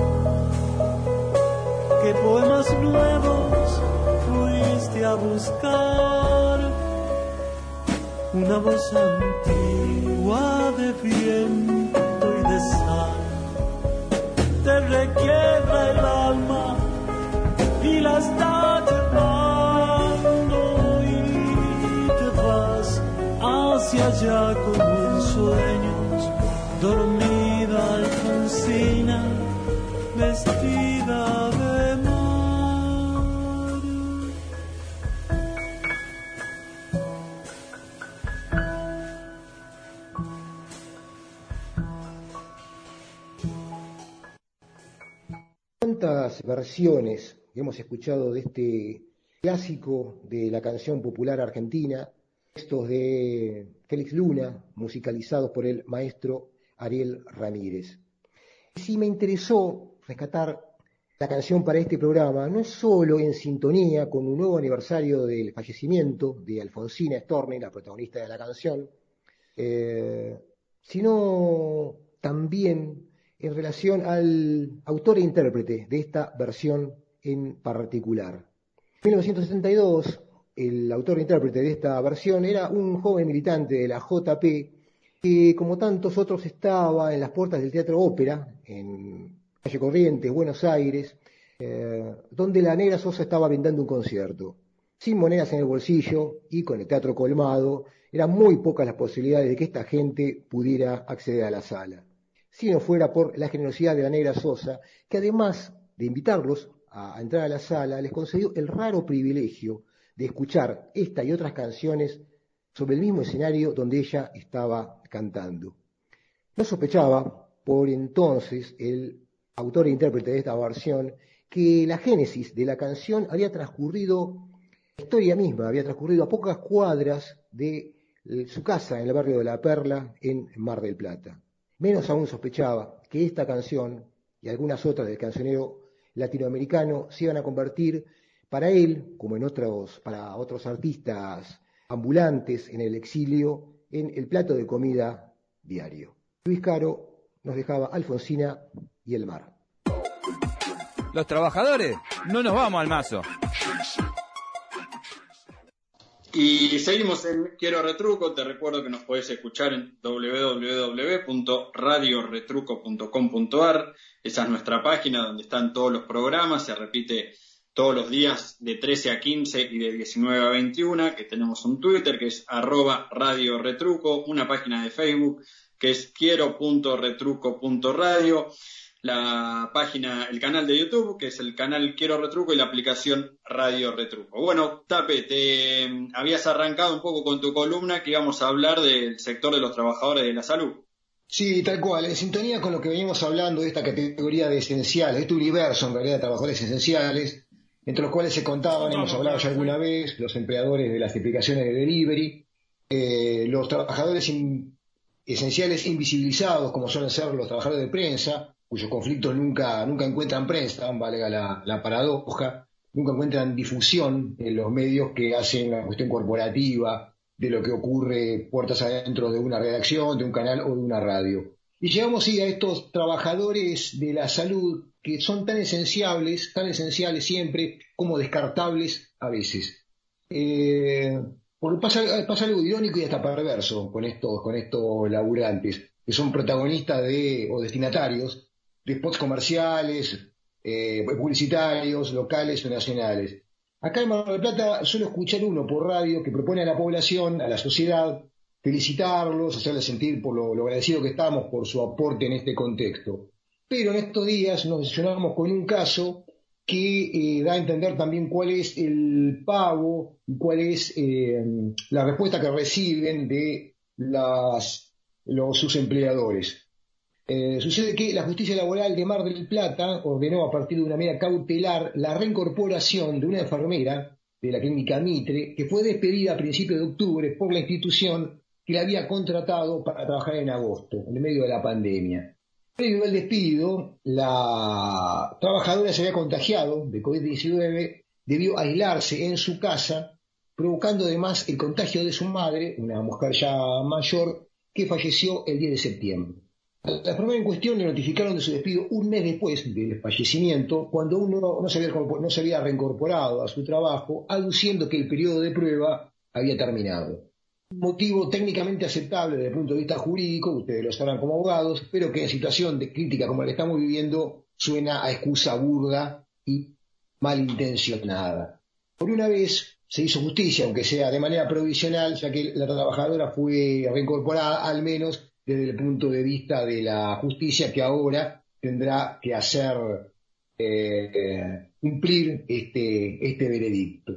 ¿Qué poemas nuevos fuiste a buscar? Una voz antigua de viento y de sal te requiebra el alma y la está llevando, y te vas hacia allá como en sueños, dormida Alfonsina, vestida de mar. ¿Cuántas versiones hemos escuchado de este clásico de la canción popular argentina? Textos de Félix Luna, musicalizados por el maestro Ariel Ramírez. Sí me interesó rescatar la canción para este programa, no solo en sintonía con un nuevo aniversario del fallecimiento de Alfonsina Storni, la protagonista de la canción, eh, sino también en relación al autor e intérprete de esta versión en particular. En mil novecientos setenta y dos, el autor e intérprete de esta versión era un joven militante de la J P que, como tantos otros, estaba en las puertas del Teatro Ópera, en calle Corrientes, Buenos Aires, eh, donde la Negra Sosa estaba brindando un concierto. Sin monedas en el bolsillo y con el teatro colmado, eran muy pocas las posibilidades de que esta gente pudiera acceder a la sala. Si no fuera por la generosidad de la Negra Sosa, que además de invitarlos a entrar a la sala, les concedió el raro privilegio de escuchar esta y otras canciones sobre el mismo escenario donde ella estaba cantando. No sospechaba, por entonces, el autor e intérprete de esta versión, que la génesis de la canción había transcurrido, la historia misma había transcurrido a pocas cuadras de su casa en el barrio de La Perla, en Mar del Plata. Menos aún sospechaba que esta canción y algunas otras del cancionero latinoamericano se iban a convertir para él, como en otros, para otros artistas ambulantes en el exilio, en el plato de comida diario. Luis Caro nos dejaba Alfonsina y el mar. Los trabajadores no nos vamos al mazo. Y seguimos en Quiero Retruco. Te recuerdo que nos podés escuchar en doble u doble u doble u punto radio retruco punto com punto a r. Esa es nuestra página donde están todos los programas. Se repite todos los días de trece a quince y de diecinueve a veintiuno, que tenemos un Twitter que es arroba Radio Retruco, una página de Facebook que es quiero punto retruco punto radio, la página, el canal de YouTube que es el canal Quiero Retruco y la aplicación Radio Retruco. Bueno, Tape, te habías arrancado un poco con tu columna que íbamos a hablar del sector de los trabajadores de la salud. Sí, tal cual, en sintonía con lo que veníamos hablando de esta categoría de esenciales, de este universo en realidad de trabajadores esenciales, entre los cuales se contaban, hemos hablado ya alguna vez, los empleadores de las aplicaciones de delivery, eh, los trabajadores in, esenciales invisibilizados, como suelen ser los trabajadores de prensa, cuyos conflictos nunca, nunca encuentran prensa, valga la, la paradoja, nunca encuentran difusión en los medios que hacen la cuestión corporativa de lo que ocurre puertas adentro de una redacción, de un canal o de una radio. Y llegamos sí a estos trabajadores de la salud que son tan esenciales, tan esenciales siempre, como descartables a veces. Eh, porque pasa, pasa algo irónico y hasta perverso con estos, con estos laburantes, que son protagonistas de, o destinatarios de spots comerciales, eh, publicitarios, locales o nacionales. Acá en Mar del Plata suelo escuchar uno por radio que propone a la población, a la sociedad, felicitarlos, hacerles sentir por lo, lo agradecido que estamos por su aporte en este contexto. Pero en estos días nos sesionamos con un caso que eh, da a entender también cuál es el pago y cuál es eh, la respuesta que reciben de las, los, sus empleadores. Eh, sucede que la justicia laboral de Mar del Plata ordenó a partir de una medida cautelar la reincorporación de una enfermera de la clínica Mitre que fue despedida a principios de octubre por la institución que la había contratado para trabajar en agosto, en el medio de la pandemia. Previo al despido, la trabajadora se había contagiado de COVID diecinueve, debió aislarse en su casa, provocando además el contagio de su madre, una mujer ya mayor, que falleció el diez de septiembre. A la enfermera en cuestión le notificaron de su despido un mes después del fallecimiento, cuando aún no, no, se había, no se había reincorporado a su trabajo, aduciendo que el periodo de prueba había terminado. Un motivo técnicamente aceptable desde el punto de vista jurídico, ustedes lo sabrán como abogados, pero que en situación de crítica como la que estamos viviendo suena a excusa burda y malintencionada. Por una vez se hizo justicia, aunque sea de manera provisional, ya que la trabajadora fue reincorporada al menos desde el punto de vista de la justicia, que ahora tendrá que hacer eh, eh, cumplir este, este veredicto.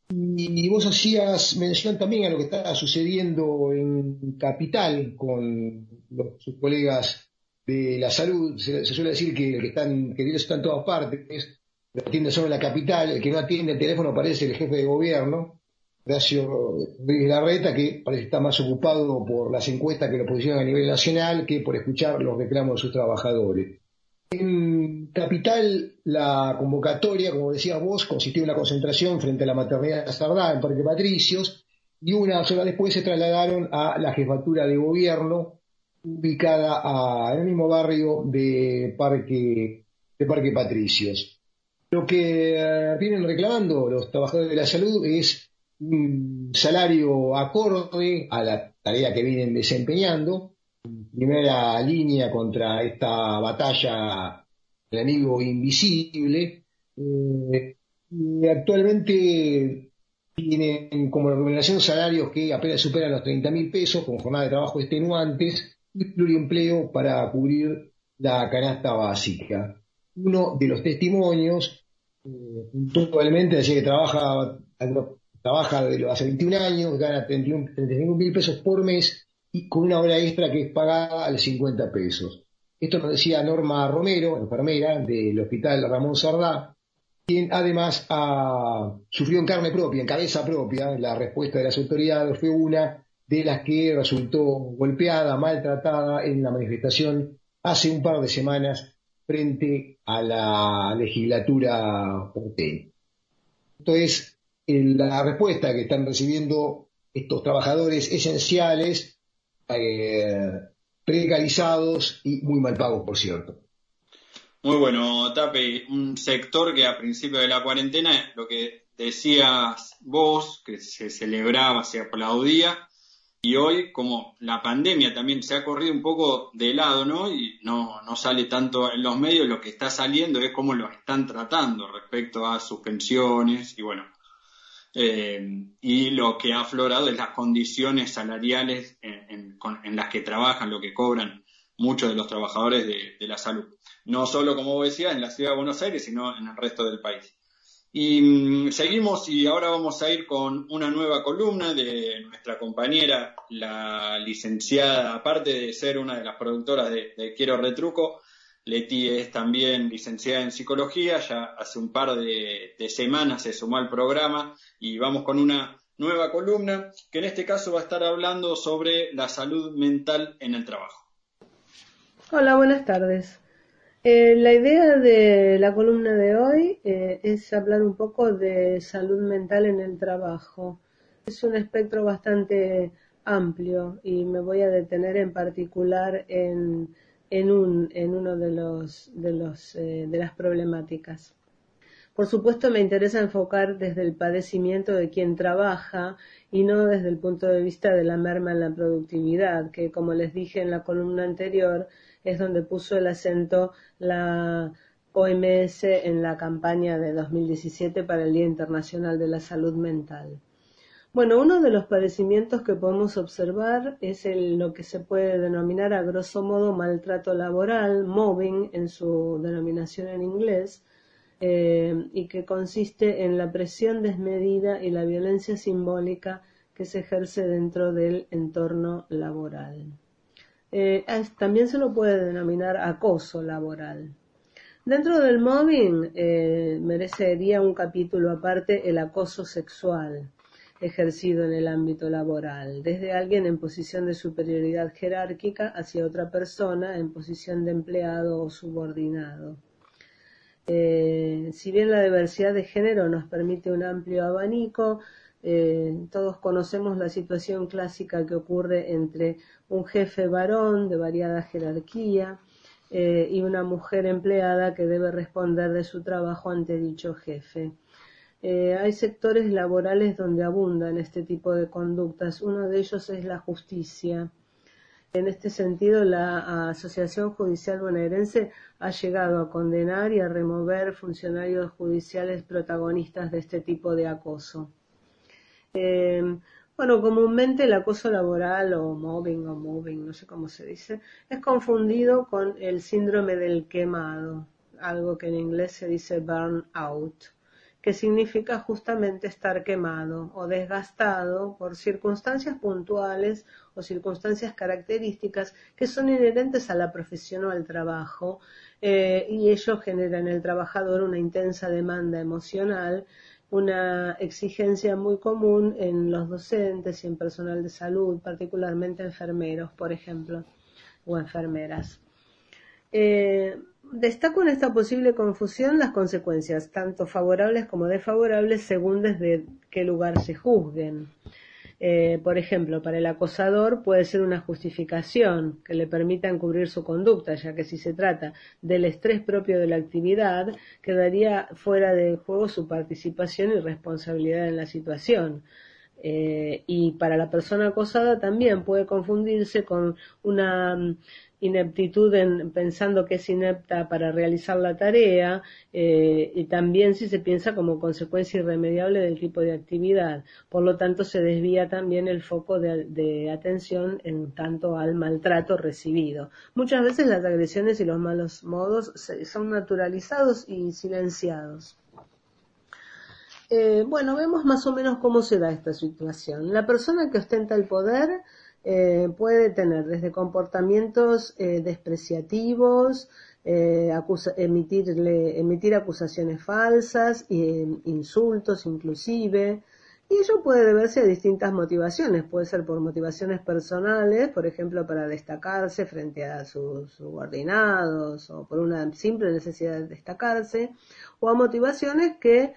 Y vos hacías mención también a lo que está sucediendo en Capital con los, sus colegas de la salud. Se, se suele decir que el que están, que está en todas partes, lo atiende solo en la capital, el que no atiende el teléfono parece el jefe de gobierno, Horacio Rodríguez Larreta, que parece estar más ocupado por las encuestas que lo posicionan a nivel nacional que por escuchar los reclamos de sus trabajadores. En Capital, la convocatoria, como decías vos, consistió en una concentración frente a la maternidad de Sardá, en Parque Patricios, y una sola después se trasladaron a la jefatura de gobierno, ubicada a, en el mismo barrio de Parque, de Parque Patricios. Lo que eh, vienen reclamando los trabajadores de la salud es un salario acorde a la tarea que vienen desempeñando, primera línea contra esta batalla del enemigo invisible. Eh, y actualmente tienen como remuneración salarios que apenas superan los treinta mil pesos, con jornada de trabajo extenuantes y pluriempleo para cubrir la canasta básica. Uno de los testimonios, eh, puntualmente, decía que trabaja, trabaja de hace veintiún años, gana treinta y cinco mil pesos por mes, y con una hora extra que es pagada a los cincuenta pesos. Esto nos decía Norma Romero, enfermera del Hospital Ramón Sardá, quien además ha sufrido en carne propia, en cabeza propia, la respuesta de las autoridades fue una de las que resultó golpeada, maltratada en la manifestación hace un par de semanas frente a la legislatura porteña. Esto es eh, la respuesta que están recibiendo estos trabajadores esenciales, eh, precarizados y muy mal pagos, por cierto. Muy bueno, Tape, un sector que a principio de la cuarentena, lo que decías vos, que se celebraba, se aplaudía, y hoy, como la pandemia también se ha corrido un poco de lado, ¿no? Y no, no sale tanto en los medios, lo que está saliendo es cómo lo están tratando respecto a sus pensiones, y bueno, eh, y lo que ha aflorado es las condiciones salariales en, en, en las que trabajan, lo que cobran muchos de los trabajadores de, de la salud. No solo, como vos decías, en la ciudad de Buenos Aires, sino en el resto del país. Y mmm, seguimos y ahora vamos a ir con una nueva columna de nuestra compañera, la licenciada, aparte de ser una de las productoras de, de Quiero Retruco, Leti es también licenciada en psicología, ya hace un par de, de semanas se sumó al programa y vamos con una nueva columna que en este caso va a estar hablando sobre la salud mental en el trabajo. Hola, buenas tardes. Eh, la idea de la columna de hoy eh, es hablar un poco de salud mental en el trabajo. Es un espectro bastante amplio y me voy a detener en particular en, en, un, en uno de, los, de, los, eh, de las problemáticas. Por supuesto, me interesa enfocar desde el padecimiento de quien trabaja y no desde el punto de vista de la merma en la productividad, que, como les dije en la columna anterior, es donde puso el acento la O M S en la campaña de dos mil diecisiete para el Día Internacional de la Salud Mental. Bueno, uno de los padecimientos que podemos observar es el, lo que se puede denominar a grosso modo maltrato laboral, mobbing en su denominación en inglés, eh, y que consiste en la presión desmedida y la violencia simbólica que se ejerce dentro del entorno laboral. Eh, es, también se lo puede denominar acoso laboral. Dentro del mobbing eh, merecería un capítulo aparte el acoso sexual ejercido en el ámbito laboral, desde alguien en posición de superioridad jerárquica hacia otra persona en posición de empleado o subordinado. Eh, si bien la diversidad de género nos permite un amplio abanico, Eh, todos conocemos la situación clásica que ocurre entre un jefe varón de variada jerarquía eh, y una mujer empleada que debe responder de su trabajo ante dicho jefe. Eh, hay sectores laborales donde abundan este tipo de conductas. Uno de ellos es la justicia. En este sentido, la Asociación Judicial Bonaerense ha llegado a condenar y a remover funcionarios judiciales protagonistas de este tipo de acoso. Eh, bueno, comúnmente el acoso laboral o mobbing o moving, no sé cómo se dice, es confundido con el síndrome del quemado, algo que en inglés se dice burn out, que significa justamente estar quemado o desgastado por circunstancias puntuales o circunstancias características que son inherentes a la profesión o al trabajo, eh, y ello genera en el trabajador una intensa demanda emocional, una exigencia muy común en los docentes y en personal de salud, particularmente enfermeros, por ejemplo, o enfermeras. Eh, destaco en esta posible confusión las consecuencias, tanto favorables como desfavorables, según desde qué lugar se juzguen. Eh, por ejemplo, para el acosador puede ser una justificación que le permita encubrir su conducta, ya que si se trata del estrés propio de la actividad, quedaría fuera de juego su participación y responsabilidad en la situación. Eh, y para la persona acosada también puede confundirse con una ineptitud en, pensando que es inepta para realizar la tarea, eh, y también si se piensa como consecuencia irremediable del tipo de actividad. Por lo tanto, se desvía también el foco de, de atención en tanto al maltrato recibido. Muchas veces las agresiones y los malos modos se, son naturalizados y silenciados. Eh, bueno, vemos más o menos cómo se da esta situación. La persona que ostenta el poder eh, puede tener desde comportamientos eh, despreciativos, eh, acusa, emitirle, emitir acusaciones falsas, eh, insultos inclusive, y ello puede deberse a distintas motivaciones. Puede ser por motivaciones personales, por ejemplo, para destacarse frente a sus subordinados, o por una simple necesidad de destacarse, o a motivaciones que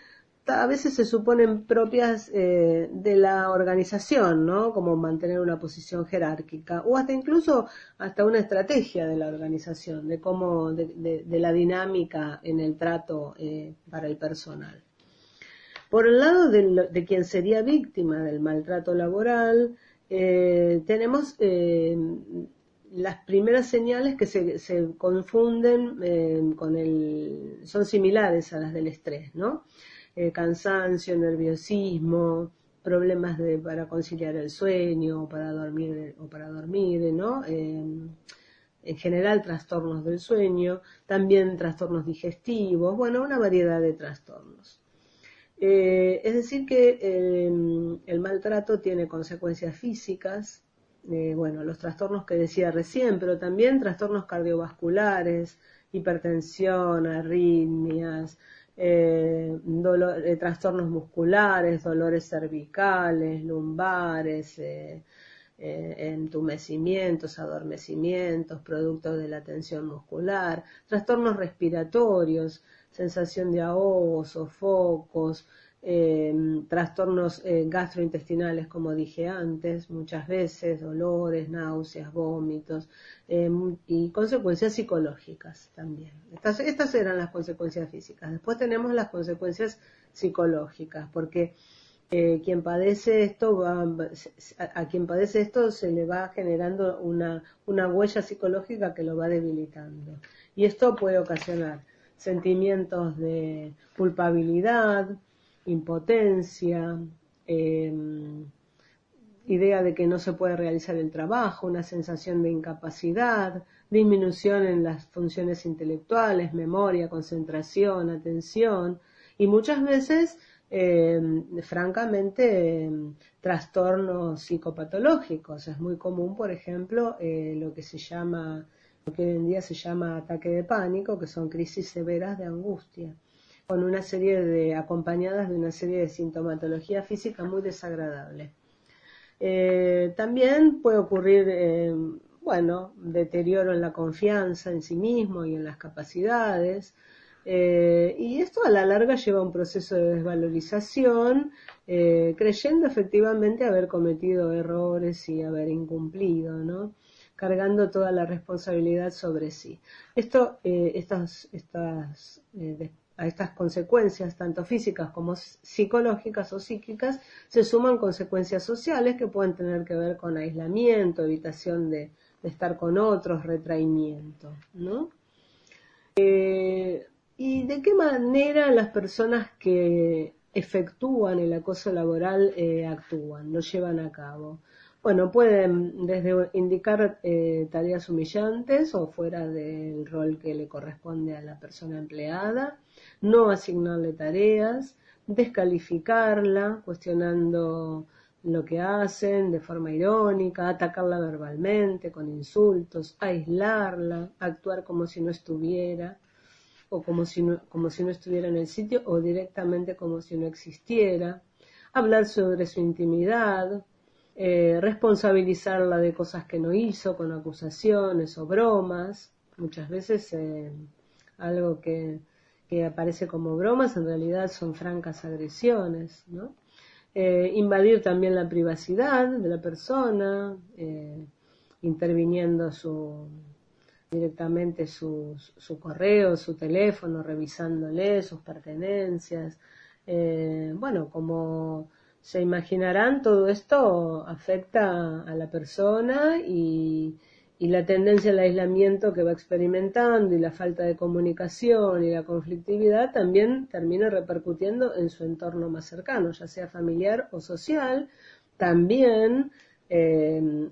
a veces se suponen propias eh, de la organización, ¿no? Como mantener una posición jerárquica, o hasta incluso hasta una estrategia de la organización, de cómo, de, de, de la dinámica en el trato eh, para el personal. Por el lado de, de quien sería víctima del maltrato laboral, eh, tenemos eh, las primeras señales que se, se confunden eh, con el, son similares a las del estrés, ¿no? Eh, cansancio, nerviosismo, problemas de, para conciliar el sueño o para dormir, o para dormir, ¿no? Eh, en general trastornos del sueño, también trastornos digestivos, bueno, una variedad de trastornos. Eh, es decir que eh, el maltrato tiene consecuencias físicas, eh, bueno, los trastornos que decía recién, pero también trastornos cardiovasculares, hipertensión, arritmias, eh, dolor, eh, trastornos musculares, dolores cervicales, lumbares, eh, eh, entumecimientos, adormecimientos, productos de la tensión muscular, trastornos respiratorios, sensación de ahogo, sofocos, eh, trastornos eh, gastrointestinales, como dije antes, muchas veces, dolores, náuseas, vómitos, eh, y consecuencias psicológicas también. Estas, estas eran las consecuencias físicas. Después tenemos las consecuencias psicológicas, porque eh, quien padece esto va, a, a quien padece esto se le va generando una, una huella psicológica que lo va debilitando. Y esto puede ocasionar sentimientos de culpabilidad, impotencia, eh, idea de que no se puede realizar el trabajo, una sensación de incapacidad, disminución en las funciones intelectuales, memoria, concentración, atención, y muchas veces, eh, francamente, eh, trastornos psicopatológicos. Es muy común, por ejemplo, eh, lo que se llama, lo que hoy en día se llama ataque de pánico, que son crisis severas de angustia, con una serie de, acompañadas de una serie de sintomatología física muy desagradable. Eh, también puede ocurrir, eh, bueno, deterioro en la confianza en sí mismo y en las capacidades, eh, y esto a la larga lleva a un proceso de desvalorización, eh, creyendo efectivamente haber cometido errores y haber incumplido, ¿no? Cargando toda la responsabilidad sobre sí. Esto, eh, estas, estas, eh, a estas consecuencias, tanto físicas como psicológicas o psíquicas, se suman consecuencias sociales que pueden tener que ver con aislamiento, evitación de, de estar con otros, retraimiento, ¿no? Eh, ¿Y de qué manera las personas que efectúan el acoso laboral eh, actúan, lo llevan a cabo? Bueno, pueden desde indicar eh, tareas humillantes o fuera del rol que le corresponde a la persona empleada, no asignarle tareas, descalificarla, cuestionando lo que hacen de forma irónica, atacarla verbalmente, con insultos, aislarla, actuar como si no estuviera, o como si no, como si no estuviera en el sitio, o directamente como si no existiera, hablar sobre su intimidad, Eh, responsabilizarla de cosas que no hizo, con acusaciones o bromas, muchas veces eh, algo que, que aparece como bromas en realidad son francas agresiones, ¿no? Eh, invadir también la privacidad de la persona, eh, interviniendo su, directamente su, su correo, su teléfono, revisándole sus pertenencias, eh, bueno, como se imaginarán, todo esto afecta a la persona y, y la tendencia al aislamiento que va experimentando y la falta de comunicación y la conflictividad también termina repercutiendo en su entorno más cercano, ya sea familiar o social. También eh,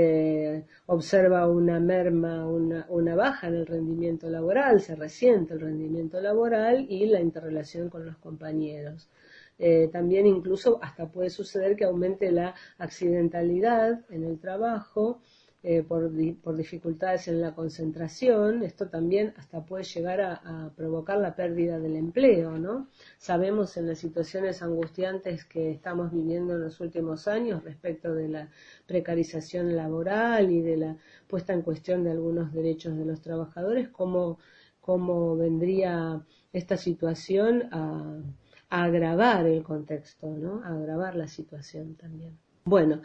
se observa una merma, una, una baja en el rendimiento laboral, se resiente el rendimiento laboral y la interrelación con los compañeros. Eh, también incluso hasta puede suceder que aumente la accidentalidad en el trabajo eh, por, di por dificultades en la concentración. Esto también hasta puede llegar a, a provocar la pérdida del empleo, ¿no? Sabemos en las situaciones angustiantes que estamos viviendo en los últimos años respecto de la precarización laboral y de la puesta en cuestión de algunos derechos de los trabajadores, cómo, cómo vendría esta situación a agravar el contexto, ¿no? Agravar la situación también. Bueno,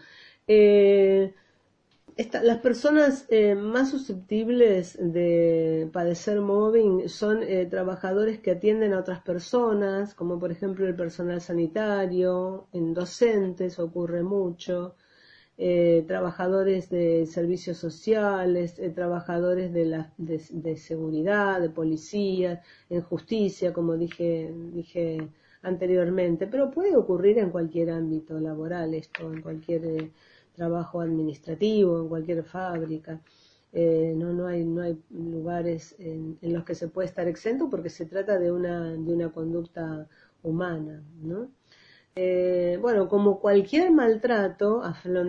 eh, esta, las personas eh, más susceptibles de padecer mobbing son eh, trabajadores que atienden a otras personas, como por ejemplo el personal sanitario, en docentes ocurre mucho, eh, trabajadores de servicios sociales, eh, trabajadores de, la, de, de seguridad, de policía, en justicia, como dije, dije anteriormente, pero puede ocurrir en cualquier ámbito laboral esto, en cualquier eh, trabajo administrativo, en cualquier fábrica. Eh, no, no hay, no hay lugares en, en los que se puede estar exento porque se trata de una, de una conducta humana, ¿no? Eh, bueno, como cualquier maltrato,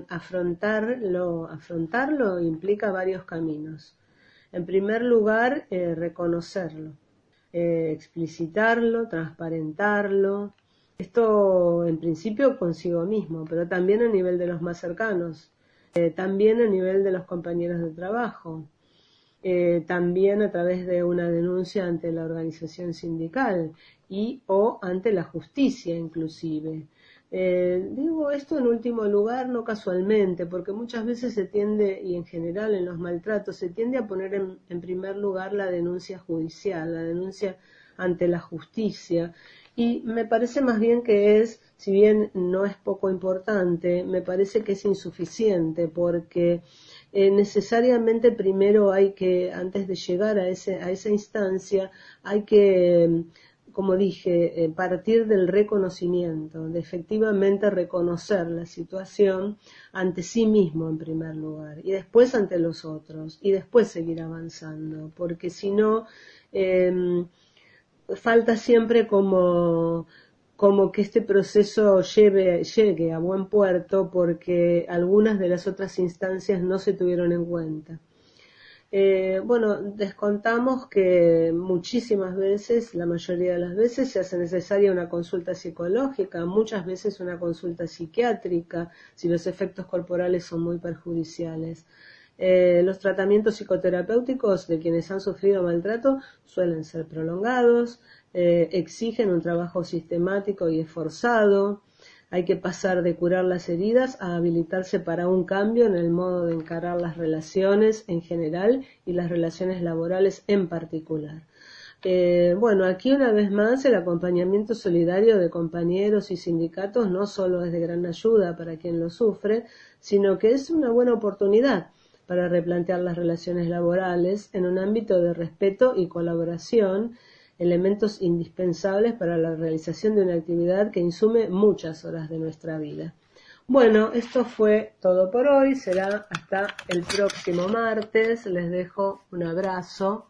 afrontarlo, afrontarlo implica varios caminos. En primer lugar, eh, reconocerlo, eh, explicitarlo, transparentarlo. Esto en principio consigo mismo, pero también a nivel de los más cercanos, eh, también a nivel de los compañeros de trabajo, eh, también a través de una denuncia ante la organización sindical y o ante la justicia inclusive. Eh, digo esto en último lugar no casualmente, porque muchas veces se tiende, y en general en los maltratos, se tiende a poner en, en primer lugar la denuncia judicial, la denuncia ante la justicia, y me parece más bien que es, si bien no es poco importante, me parece que es insuficiente, porque eh, necesariamente primero hay que, antes de llegar a, ese, a esa instancia, hay que, como dije, eh, partir del reconocimiento, de efectivamente reconocer la situación ante sí mismo en primer lugar, y después ante los otros, y después seguir avanzando, porque si no, eh, falta siempre como, como que este proceso lleve, llegue a buen puerto porque algunas de las otras instancias no se tuvieron en cuenta. Eh, bueno, descontamos que muchísimas veces, la mayoría de las veces, se hace necesaria una consulta psicológica, muchas veces una consulta psiquiátrica, si los efectos corporales son muy perjudiciales. Eh, los tratamientos psicoterapéuticos de quienes han sufrido maltrato suelen ser prolongados, eh, exigen un trabajo sistemático y esforzado. Hay que pasar de curar las heridas a habilitarse para un cambio en el modo de encarar las relaciones en general y las relaciones laborales en particular. Eh, bueno, aquí una vez más el acompañamiento solidario de compañeros y sindicatos no solo es de gran ayuda para quien lo sufre, sino que es una buena oportunidad para replantear las relaciones laborales en un ámbito de respeto y colaboración, elementos indispensables para la realización de una actividad que insume muchas horas de nuestra vida. Bueno, esto fue todo por hoy, será hasta el próximo martes, les dejo un abrazo.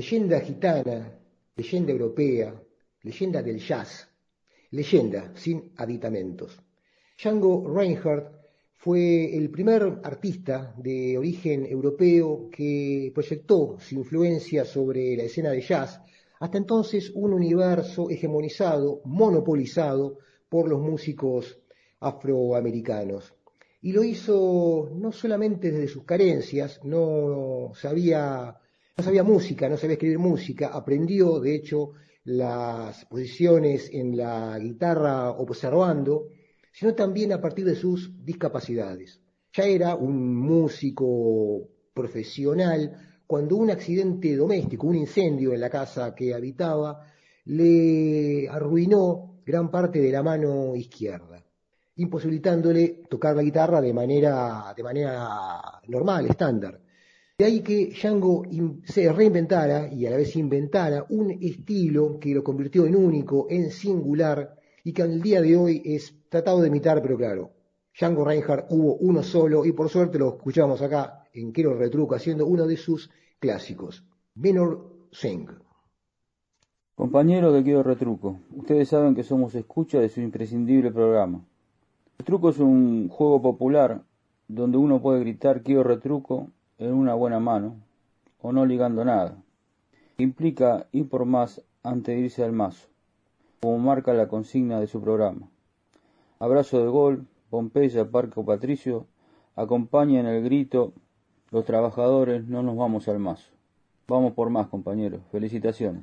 leyenda gitana, leyenda europea, leyenda del jazz, leyenda sin aditamentos. Django Reinhardt fue el primer artista de origen europeo que proyectó su influencia sobre la escena de jazz, hasta entonces un universo hegemonizado, monopolizado por los músicos afroamericanos. Y lo hizo no solamente desde sus carencias, no sabía, no sabía música, no sabía escribir música, aprendió de hecho las posiciones en la guitarra observando, sino también a partir de sus discapacidades. Ya era un músico profesional cuando un accidente doméstico, un incendio en la casa que habitaba, le arruinó gran parte de la mano izquierda, imposibilitándole tocar la guitarra de manera, de manera normal, estándar. De ahí que Django se reinventara y a la vez inventara un estilo que lo convirtió en único, en singular, y que al día de hoy es tratado de imitar, pero claro, Django Reinhardt hubo uno solo y por suerte lo escuchamos acá en Quiero Retruco haciendo uno de sus clásicos, Minor Thing. Compañeros de Quiero Retruco, ustedes saben que somos escucha de su imprescindible programa. Retruco es un juego popular donde uno puede gritar Quiero Retruco en una buena mano o no ligando nada. Implica ir por más antes de irse al mazo, como marca la consigna de su programa. Abrazo de gol, Pompeya, Parque o Patricio, acompañan el grito, los trabajadores no nos vamos al mazo. Vamos por más, compañeros. Felicitaciones.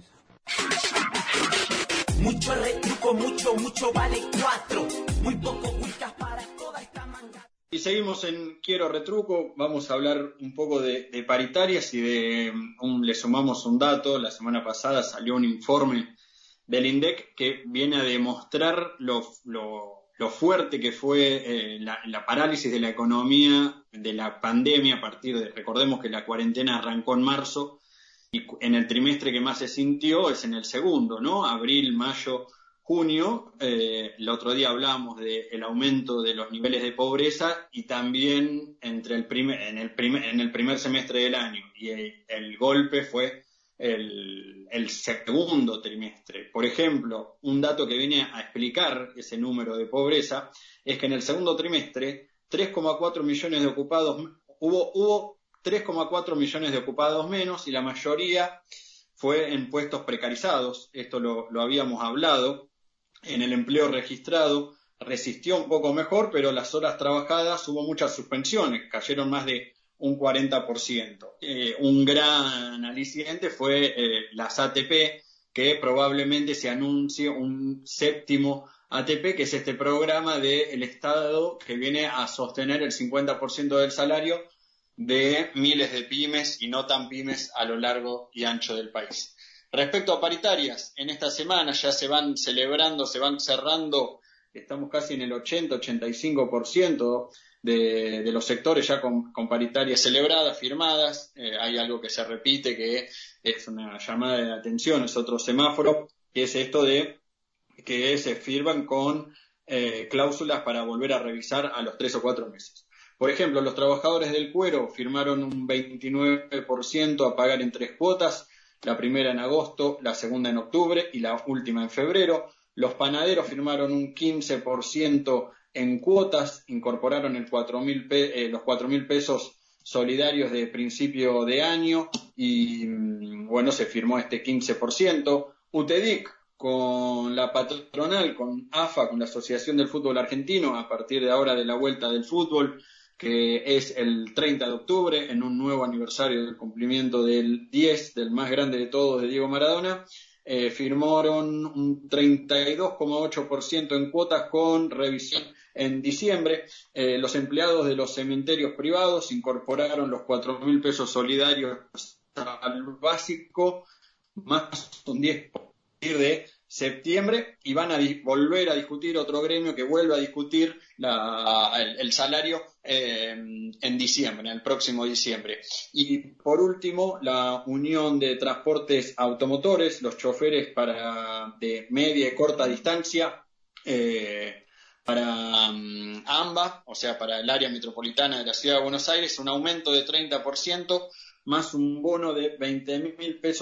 Mucho retruco, mucho, mucho vale cuatro. Muy poco whiskas para toda esta manga. Y seguimos en Quiero Retruco. Vamos a hablar un poco de, de paritarias y de un, le sumamos un dato. La semana pasada salió un informe del INDEC que viene a demostrar lo, lo, lo fuerte que fue eh, la, la parálisis de la economía de la pandemia a partir de, recordemos que la cuarentena arrancó en marzo y en el trimestre que más se sintió es en el segundo, ¿no? Abril, mayo, junio. Eh, el otro día hablábamos del aumento de los niveles de pobreza y también entre el primer, en, el primer, en el primer semestre del año y el, el golpe fue El, el segundo trimestre. Por ejemplo, un dato que viene a explicar ese número de pobreza es que en el segundo trimestre tres coma cuatro millones de ocupados hubo, hubo tres coma cuatro millones de ocupados menos y la mayoría fue en puestos precarizados. Esto lo, lo habíamos hablado. En el empleo registrado resistió un poco mejor, pero las horas trabajadas hubo muchas suspensiones, cayeron más de un cuarenta por ciento. Eh, un gran aliciente fue eh, las A T P, que probablemente se anuncie un séptimo A T P, que es este programa del Estado que viene a sostener el cincuenta por ciento del salario de miles de pymes y no tan pymes a lo largo y ancho del país. Respecto a paritarias, en esta semana ya se van celebrando, se van cerrando, estamos casi en el ochenta a ochenta y cinco por ciento De, de los sectores ya con, con paritarias celebradas, firmadas. Eh, hay algo que se repite que es una llamada de atención, es otro semáforo, que es esto de que se firman con eh, cláusulas para volver a revisar a los tres o cuatro meses. Por ejemplo, los trabajadores del cuero firmaron un veintinueve por ciento a pagar en tres cuotas, la primera en agosto, la segunda en octubre y la última en febrero. Los panaderos firmaron un quince por ciento en cuotas, incorporaron el cuatro mil pe- eh, los cuatro mil pesos solidarios de principio de año y, bueno, se firmó este quince por ciento. UTEDIC, con la patronal, con A F A, con la Asociación del Fútbol Argentino, a partir de ahora de la vuelta del fútbol, que es el treinta de octubre, en un nuevo aniversario del cumplimiento del diez, del más grande de todos, de Diego Maradona, eh, firmaron un treinta y dos coma ocho por ciento en cuotas con revisión en diciembre. Eh, los empleados de los cementerios privados incorporaron los cuatro mil pesos solidarios al básico, más un diez por ciento a partir de septiembre, y van a di- volver a discutir otro gremio que vuelve a discutir la, el, el salario eh, en diciembre, en el próximo diciembre. Y por último, la Unión de Transportes Automotores, los choferes para de media y corta distancia, eh, para um, AMBA, o sea, para el área metropolitana de la Ciudad de Buenos Aires, un aumento de treinta por ciento más un bono de veinte mil pesos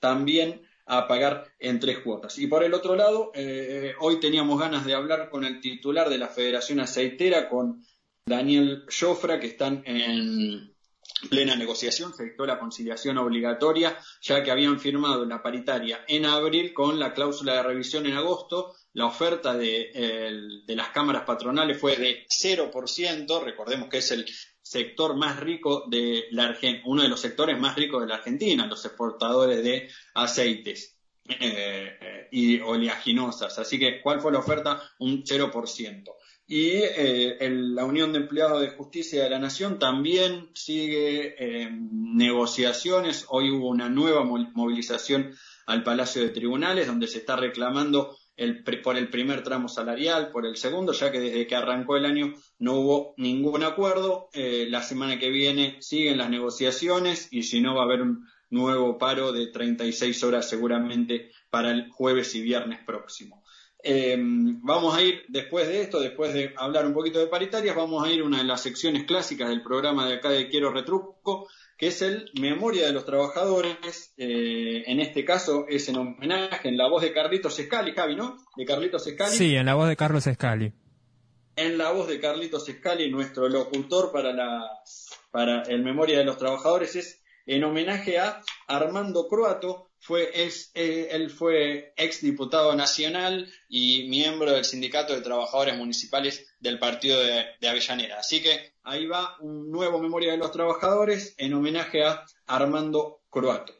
también a pagar en tres cuotas. Y por el otro lado, eh, hoy teníamos ganas de hablar con el titular de la Federación Aceitera, con Daniel Jofra, que están en plena negociación, se dictó la conciliación obligatoria, ya que habían firmado la paritaria en abril con la cláusula de revisión en agosto. La oferta de, el, de las cámaras patronales fue de cero por ciento, recordemos que es el sector más rico de la Argentina, uno de los sectores más ricos de la Argentina, los exportadores de aceites eh, y oleaginosas. Así que, ¿cuál fue la oferta? Un cero por ciento. Y eh, el, la Unión de Empleados de Justicia de la Nación también sigue eh, negociaciones. Hoy hubo una nueva movilización al Palacio de Tribunales, donde se está reclamando el, por el primer tramo salarial, por el segundo, ya que desde que arrancó el año no hubo ningún acuerdo. Eh, la semana que viene siguen las negociaciones y si no va a haber un nuevo paro de treinta y seis horas seguramente para el jueves y viernes próximo. Eh, vamos a ir después de esto, después de hablar un poquito de paritarias, vamos a ir a una de las secciones clásicas del programa de acá de Quiero Retruco, que es el Memoria de los Trabajadores. Eh, en este caso es en homenaje, en la voz de Carlitos Scali, Javi, ¿no? De Carlitos Scali. Sí, en la voz de Carlos Scali. En la voz de Carlitos Scali, nuestro locutor para, las, para el Memoria de los Trabajadores, es en homenaje a Armando Croato. Fue ex, eh, él fue ex diputado nacional y miembro del Sindicato de Trabajadores Municipales del Partido de, de Avellaneda. Así que ahí va un nuevo Memoria de los Trabajadores en homenaje a Armando Croato.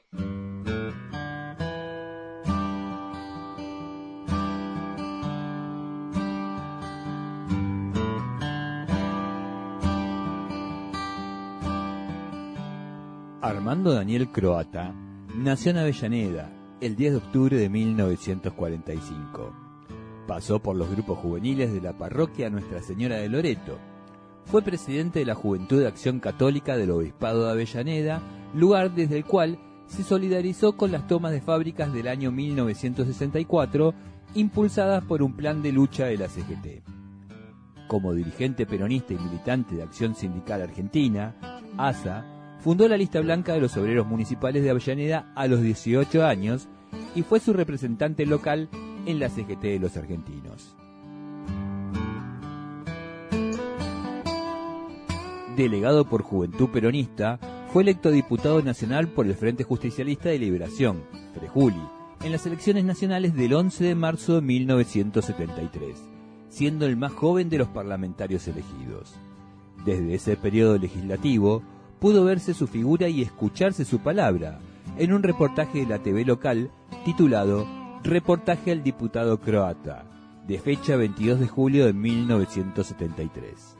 Armando Daniel Croata nació en Avellaneda el diez de octubre de mil novecientos cuarenta y cinco. Pasó por los grupos juveniles de la parroquia Nuestra Señora de Loreto. Fue presidente de la Juventud de Acción Católica del Obispado de Avellaneda, lugar desde el cual se solidarizó con las tomas de fábricas del año mil novecientos sesenta y cuatro, impulsadas por un plan de lucha de la C G T. Como dirigente peronista y militante de Acción Sindical Argentina, A S A, fundó la Lista Blanca de los Obreros Municipales de Avellaneda a los dieciocho años y fue su representante local en la C G T de los argentinos. Delegado por Juventud Peronista, fue electo diputado nacional por el Frente Justicialista de Liberación, Frejuli, en las elecciones nacionales del once de marzo de mil novecientos setenta y tres, siendo el más joven de los parlamentarios elegidos. Desde ese periodo legislativo, pudo verse su figura y escucharse su palabra en un reportaje de la T V local titulado Reportaje al diputado croata, de fecha veintidós de julio de mil novecientos setenta y tres.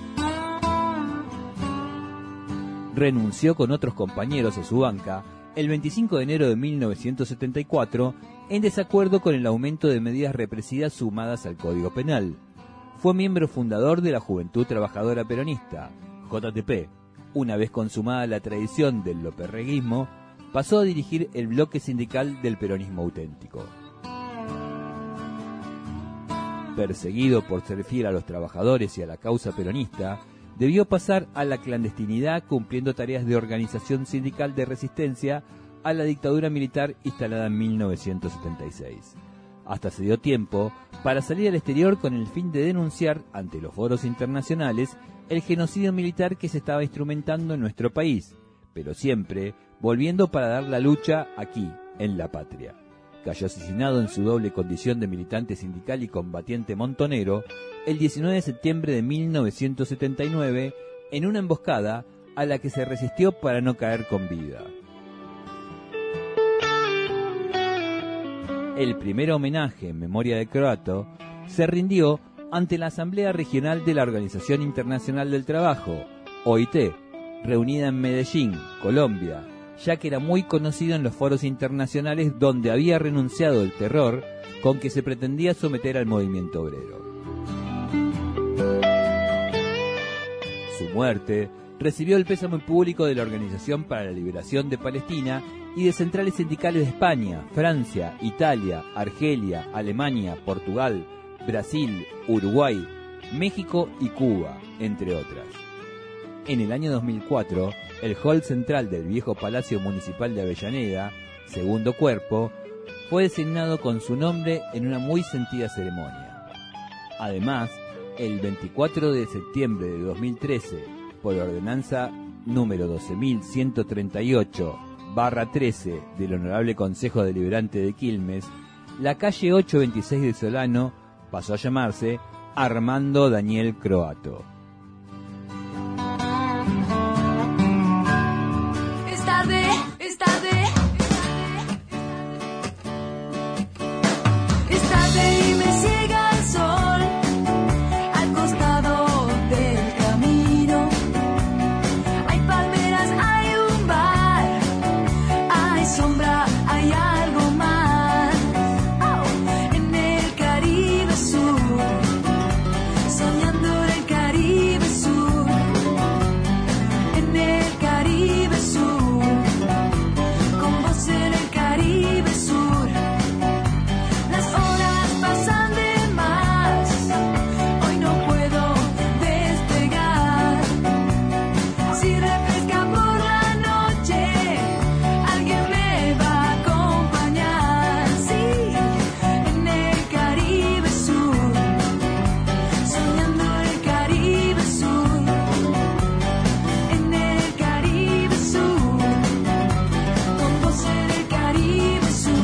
Renunció con otros compañeros a su banca el veinticinco de enero de mil novecientos setenta y cuatro en desacuerdo con el aumento de medidas represivas sumadas al Código Penal. Fue miembro fundador de la Juventud Trabajadora Peronista, J T P. Una vez consumada la tradición del loperreguismo, pasó a dirigir el bloque sindical del peronismo auténtico. Perseguido por ser fiel a los trabajadores y a la causa peronista, debió pasar a la clandestinidad cumpliendo tareas de organización sindical de resistencia a la dictadura militar instalada en mil novecientos setenta y seis. Hasta se dio tiempo para salir al exterior con el fin de denunciar ante los foros internacionales el genocidio militar que se estaba instrumentando en nuestro país, pero siempre volviendo para dar la lucha aquí, en la patria. Cayó asesinado en su doble condición de militante sindical y combatiente montonero el diecinueve de septiembre de mil novecientos setenta y nueve en una emboscada a la que se resistió para no caer con vida. El primer homenaje en memoria de Croato se rindió ante la Asamblea Regional de la Organización Internacional del Trabajo, O I T, reunida en Medellín, Colombia, ya que era muy conocido en los foros internacionales donde había renunciado al terror con que se pretendía someter al movimiento obrero. Su muerte recibió el pésame público de la Organización para la Liberación de Palestina y de centrales sindicales de España, Francia, Italia, Argelia, Alemania, Portugal, Brasil, Uruguay, México y Cuba, entre otras. En el año dos mil cuatro, el hall central del viejo Palacio Municipal de Avellaneda Segundo Cuerpo, fue designado con su nombre en una muy sentida ceremonia. Además, el veinticuatro de septiembre de dos mil trece, por ordenanza número doce mil ciento treinta y ocho barra trece del Honorable Consejo Deliberante de Quilmes, la calle ochocientos veintiséis de Solano pasó a llamarse Armando Daniel Croato. Es tarde, es tarde. Es tarde y me ciega el sol al costado del camino. Hay palmeras, hay un bar, hay sombra, hay algo más. Oh, en el Caribe Sur, soñando el Caribe Sur, en el Caribe Sur, con vos en el Caribe Sur. Las horas pasan de más, hoy no puedo despegar. Si refresca por la noche, alguien me va a acompañar. Sí, en el Caribe Sur, soñando el Caribe Sur, en el Caribe Sur, con vos en el Caribe Sur.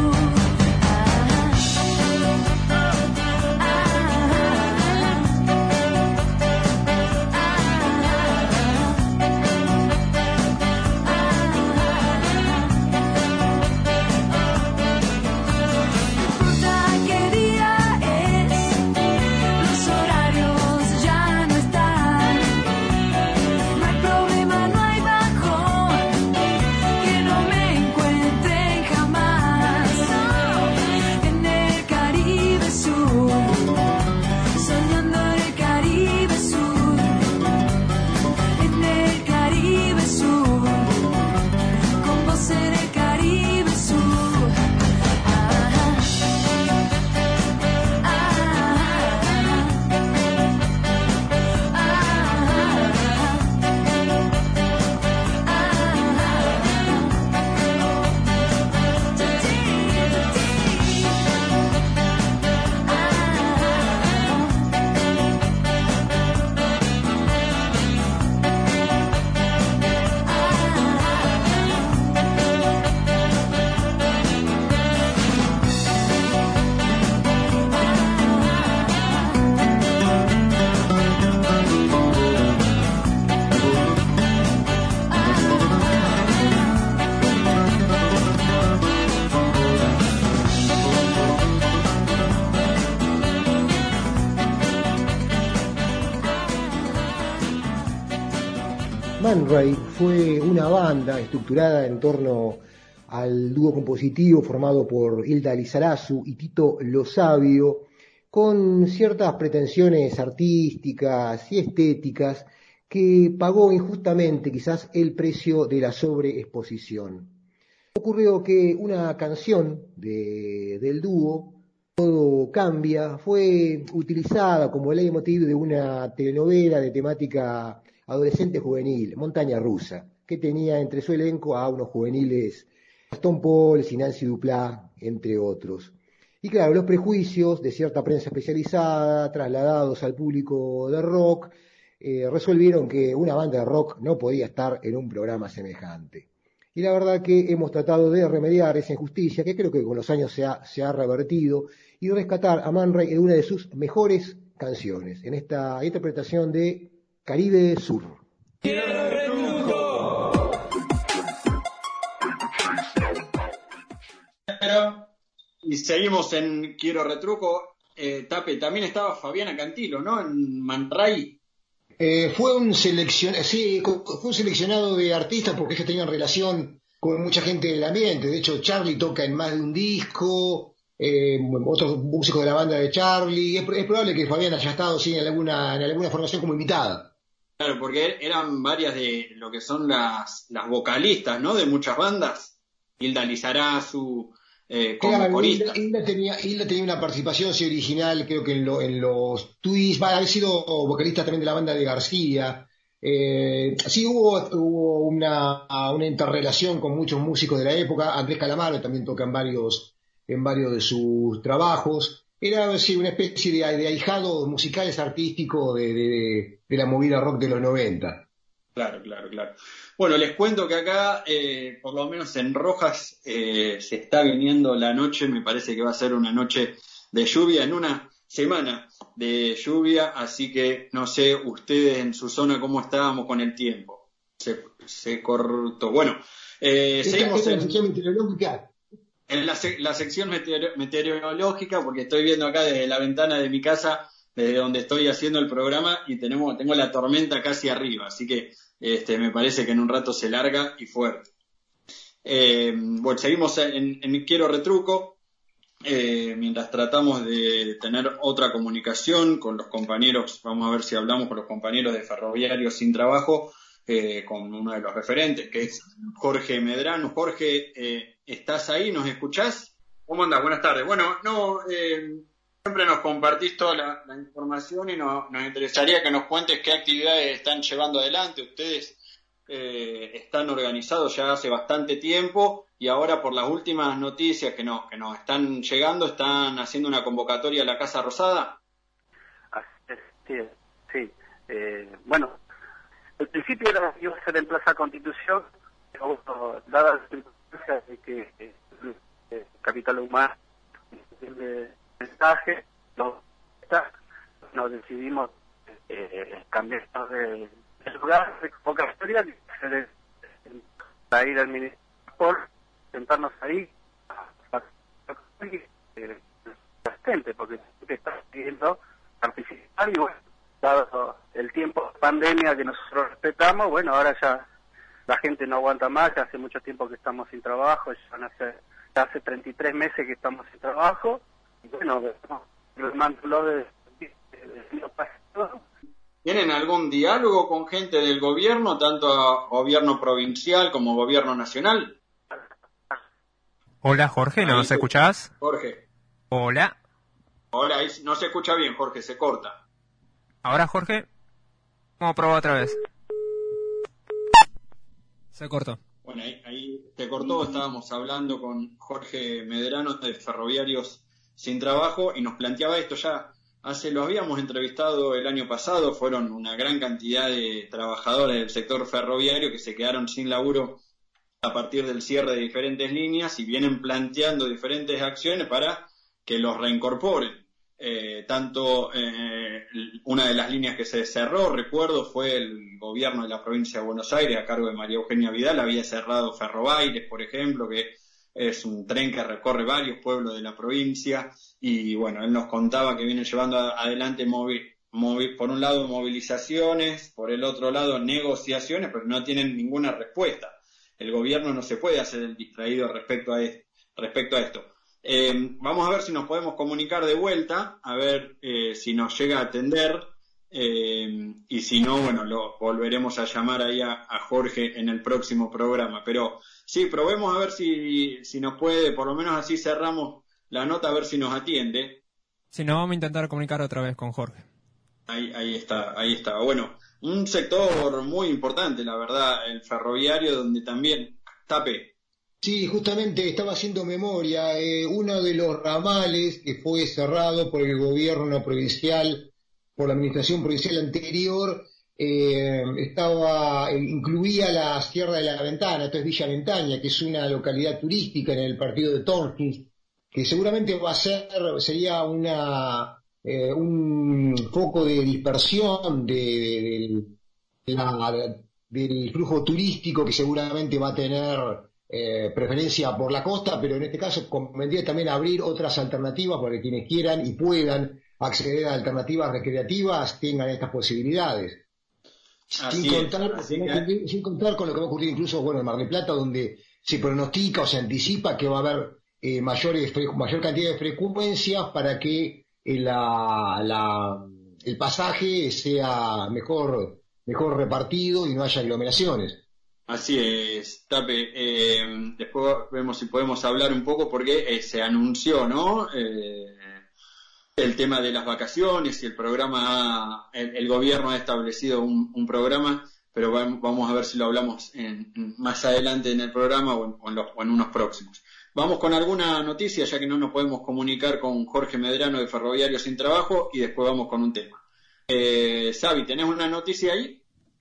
No importa qué día es, los horarios ya no están. No hay problema, no hay bajón, que no me encuentren jamás. No, en el Caribe Sur, soñando el Caribe Sur, en el Caribe Sur, con vos en el Caribe Sur. Man Ray fue una banda estructurada en torno al dúo compositivo formado por Hilda Lizarazu y Tito Lo Sabio, con ciertas pretensiones artísticas y estéticas que pagó injustamente quizás el precio de la sobreexposición. Ocurrió que una canción de, del dúo, Todo Cambia, fue utilizada como leitmotiv de una telenovela de temática adolescente juvenil, Montaña Rusa, que tenía entre su elenco a unos juveniles Gastón Pauls y Nancy Duplá, entre otros. Y claro, los prejuicios de cierta prensa especializada, trasladados al público de rock, eh, resolvieron que una banda de rock no podía estar en un programa semejante. Y la verdad que hemos tratado de remediar esa injusticia, que creo que con los años se ha, se ha revertido, y rescatar a Man Ray en una de sus mejores canciones, en esta interpretación de Caribe Sur. Y seguimos en Quiero Retruco. Eh, Tape, también estaba Fabiana Cantilo, ¿no? En Man Ray. Eh, fue un seleccion... sí, fue un seleccionado de artistas porque ellos tenían relación con mucha gente del ambiente. De hecho, Charlie toca en más de un disco, eh, otros músicos de la banda de Charlie. Es, es probable que Fabiana haya estado sí, en alguna, en alguna formación como invitada. Claro, porque eran varias de lo que son las, las vocalistas, ¿no? De muchas bandas. Hilda Lizarazu, eh, como claro, corista. Hilda, Hilda, tenía, Hilda tenía una participación sí, original, creo que en, lo, en los twists, va a haber sido vocalista también de la banda de García, Eh, sí hubo, hubo una, una interrelación con muchos músicos de la época. Andrés Calamaro también toca en varios, en varios de sus trabajos. Era sí, una especie de, de ahijado musicales artístico de, de, de la movida rock de los noventa. Claro, claro, claro. Bueno, les cuento que acá, eh, por lo menos en Rojas, eh, se está viniendo la noche. Me parece que va a ser una noche de lluvia, en una semana de lluvia, así que no sé ustedes en su zona cómo estábamos con el tiempo. Se, se cortó. Bueno, eh, seguimos en... meteorológica. En la, sec- la sección meteoro- meteorológica, porque estoy viendo acá desde la ventana de mi casa, desde donde estoy haciendo el programa, y tenemos tengo la tormenta casi arriba, así que este me parece que en un rato se larga y fuerte. Eh, bueno, seguimos en, en Quiero Retruco, eh, mientras tratamos de tener otra comunicación con los compañeros. Vamos a ver si hablamos con los compañeros de Ferroviarios Sin Trabajo, eh, con uno de los referentes, que es Jorge Medrano. Jorge, eh, ¿estás ahí? ¿Nos escuchás? ¿Cómo andás? Buenas tardes. Bueno, no, eh, siempre nos compartís toda la, la información y no, nos interesaría que nos cuentes qué actividades están llevando adelante. Ustedes eh, están organizados ya hace bastante tiempo y ahora por las últimas noticias que nos, que nos están llegando, están haciendo una convocatoria a la Casa Rosada. Sí, sí. Eh, bueno, al principio era, iba a ser en Plaza Constitución, pero dada la circunstancia de que eh, eh, Capital Humano el mensaje, no, está, nos decidimos eh, cambiar de, de lugar, de convocatoria, para ir al Ministerio por sentarnos ahí, eh, porque está pidiendo participar y bueno, dado el tiempo de pandemia que nosotros respetamos, bueno, ahora ya la gente no aguanta más, ya hace mucho tiempo que estamos sin trabajo, ya hace, ya hace treinta y tres meses que estamos sin trabajo, y bueno, los mantulo de, de, de, de pasado. ¿Tienen algún diálogo con gente del gobierno, tanto gobierno provincial como gobierno nacional? Hola Jorge, ¿nos escuchás? Jorge. Hola. Hola, ahí no se escucha bien, Jorge, se corta. Ahora, Jorge, vamos a probar otra vez. Se cortó. Bueno, ahí, ahí te cortó. Estábamos hablando con Jorge Medrano de Ferroviarios Sin Trabajo y nos planteaba esto ya. Hace, lo habíamos entrevistado el año pasado, fueron una gran cantidad de trabajadores del sector ferroviario que se quedaron sin laburo a partir del cierre de diferentes líneas y vienen planteando diferentes acciones para que los reincorporen. Eh, tanto eh, una de las líneas que se cerró, recuerdo, fue el gobierno de la provincia de Buenos Aires a cargo de María Eugenia Vidal, había cerrado Ferrobaires, por ejemplo, que es un tren que recorre varios pueblos de la provincia, y bueno, él nos contaba que viene llevando adelante movi movi por un lado movilizaciones, por el otro lado negociaciones, pero no tienen ninguna respuesta. El gobierno no se puede hacer el distraído respecto a esto. Respecto a esto. Eh, vamos a ver si nos podemos comunicar de vuelta, a ver eh, si nos llega a atender, eh, y si no, bueno, lo volveremos a llamar ahí a, a Jorge en el próximo programa. Pero sí, probemos a ver si, si nos puede, por lo menos así cerramos la nota, a ver si nos atiende. Si no, vamos a intentar comunicar otra vez con Jorge. Ahí, ahí está, ahí está. Bueno, un sector muy importante, la verdad, el ferroviario, donde también Tape. Sí, justamente estaba haciendo memoria, eh, uno de los ramales que fue cerrado por el gobierno provincial, por la administración provincial anterior, eh, estaba eh, incluía la Sierra de la Ventana, esto es Villa Ventaña, que es una localidad turística en el partido de Torquín, que seguramente va a ser, sería una eh, un foco de dispersión de, de, de la, del flujo turístico que seguramente va a tener Eh, preferencia por la costa, pero en este caso convendría también abrir otras alternativas para que quienes quieran y puedan acceder a alternativas recreativas tengan estas posibilidades. Sin contar, es, que... sin contar con lo que va a ocurrir incluso bueno, en Mar del Plata, donde se pronostica o se anticipa que va a haber eh, mayores, mayor cantidad de frecuencias para que eh, la, la, el pasaje sea mejor, mejor repartido y no haya aglomeraciones. Así es, Tape. Eh, después vemos si podemos hablar un poco porque eh, se anunció, ¿no? Eh, el tema de las vacaciones y el programa, el, el gobierno ha establecido un, un programa pero vamos a ver si lo hablamos en, más adelante en el programa o en, o, en los, o en unos próximos. Vamos con alguna noticia, ya que no nos podemos comunicar con Jorge Medrano de Ferroviario Sin Trabajo, y después vamos con un tema. Eh, Xavi, ¿tenés una noticia ahí?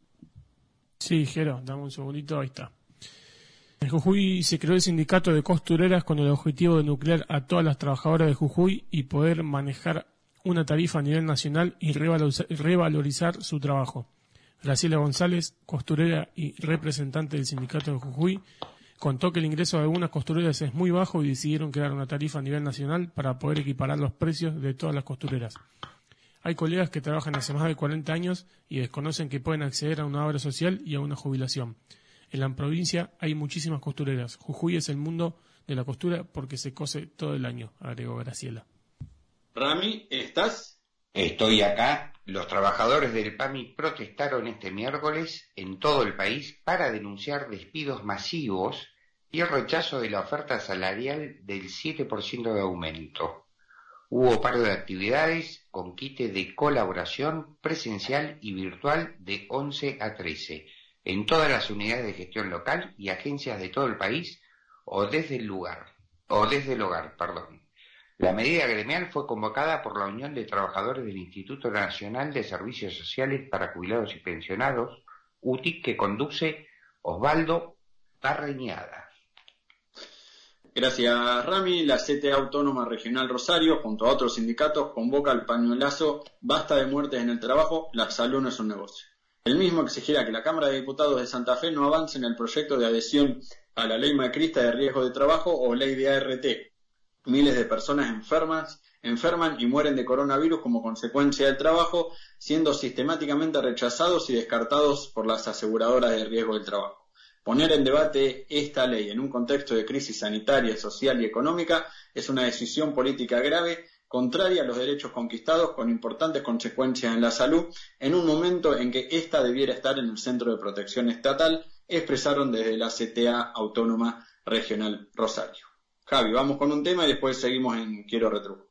Sí, Jero, dame un segundito, ahí está. En Jujuy se creó el sindicato de costureras con el objetivo de nuclear a todas las trabajadoras de Jujuy y poder manejar una tarifa a nivel nacional y revalorizar, revalorizar su trabajo. Graciela González, costurera y representante del sindicato de Jujuy, contó que el ingreso de algunas costureras es muy bajo y decidieron crear una tarifa a nivel nacional para poder equiparar los precios de todas las costureras. Hay colegas que trabajan hace más de cuarenta años y desconocen que pueden acceder a una obra social y a una jubilación. En la provincia hay muchísimas costureras. Jujuy es el mundo de la costura porque se cose todo el año, agregó Graciela. Rami, ¿estás? Estoy acá. Los trabajadores del PAMI protestaron este miércoles en todo el país para denunciar despidos masivos y el rechazo de la oferta salarial del siete por ciento de aumento. Hubo paro de actividades con kit de colaboración presencial y virtual de once a trece en todas las unidades de gestión local y agencias de todo el país o desde el lugar, o desde el hogar, perdón. La medida gremial fue convocada por la Unión de Trabajadores del Instituto Nacional de Servicios Sociales para Jubilados y Pensionados, U T I C, que conduce Osvaldo Barreñada. Gracias, Rami. La C T A Autónoma Regional Rosario, junto a otros sindicatos, convoca al pañuelazo Basta de muertes en el trabajo, la salud no es un negocio. El mismo exigirá que la Cámara de Diputados de Santa Fe no avance en el proyecto de adhesión a la Ley Macrista de Riesgo de Trabajo o Ley de A R T. Miles de personas enfermas, enferman y mueren de coronavirus como consecuencia del trabajo, siendo sistemáticamente rechazados y descartados por las aseguradoras de riesgo del trabajo. Poner en debate esta ley en un contexto de crisis sanitaria, social y económica es una decisión política grave, contraria a los derechos conquistados, con importantes consecuencias en la salud, en un momento en que ésta debiera estar en el centro de protección estatal, expresaron desde la C T A Autónoma Regional Rosario. Javi, vamos con un tema y después seguimos en Quiero Retruco.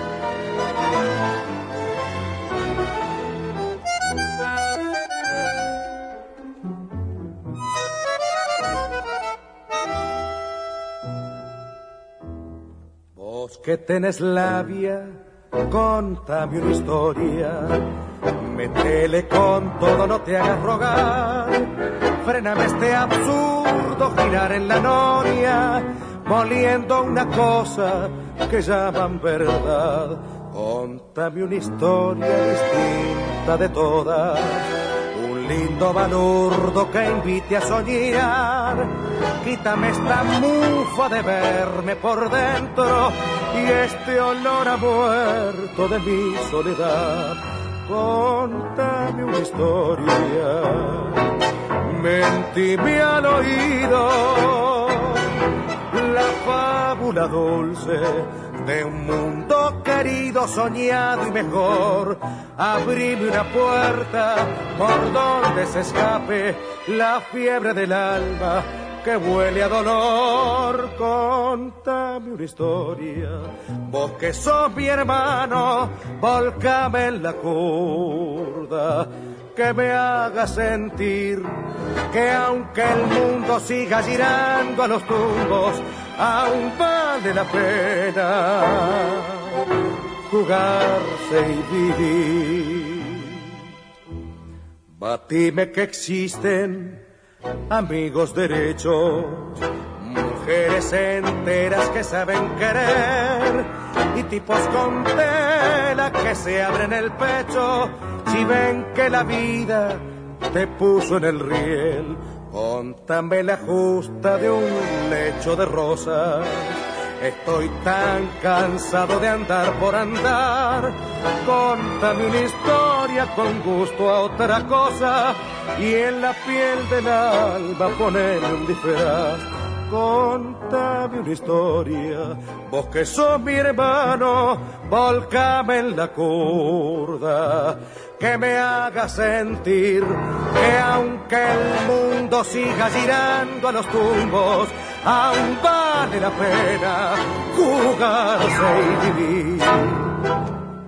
Vos que tenés labia, contame una historia, métele con todo, no te hagas rogar, fréname este absurdo girar en la noria, moliendo una cosa que llaman verdad. Contame una historia distinta de todas, un lindo balurdo que invite a soñar. Quítame esta mufa de verme por dentro y este olor a muerto de mi soledad. Contame una historia, mentime al oído la fábula dulce de un mundo querido, soñado y mejor. Abrime una puerta por donde se escape la fiebre del alma que huele a dolor. Contame una historia, vos que sos mi hermano, volcame en la curda, que me haga sentir que aunque el mundo siga girando a los tumbos, aún vale la pena jugarse y vivir. Batime que existen amigos derechos, mujeres enteras que saben querer y tipos con tela que se abren el pecho si ven que la vida te puso en el riel. Contame la justa de un lecho de rosas, estoy tan cansado de andar por andar. Contame una historia con gusto a otra cosa y en la piel del alma ponerle un disfraz. Contame una historia, vos que sos mi hermano, volcame en la curda, que me haga sentir que aunque el mundo siga girando a los tumbos, aún vale la pena jugarse y vivir.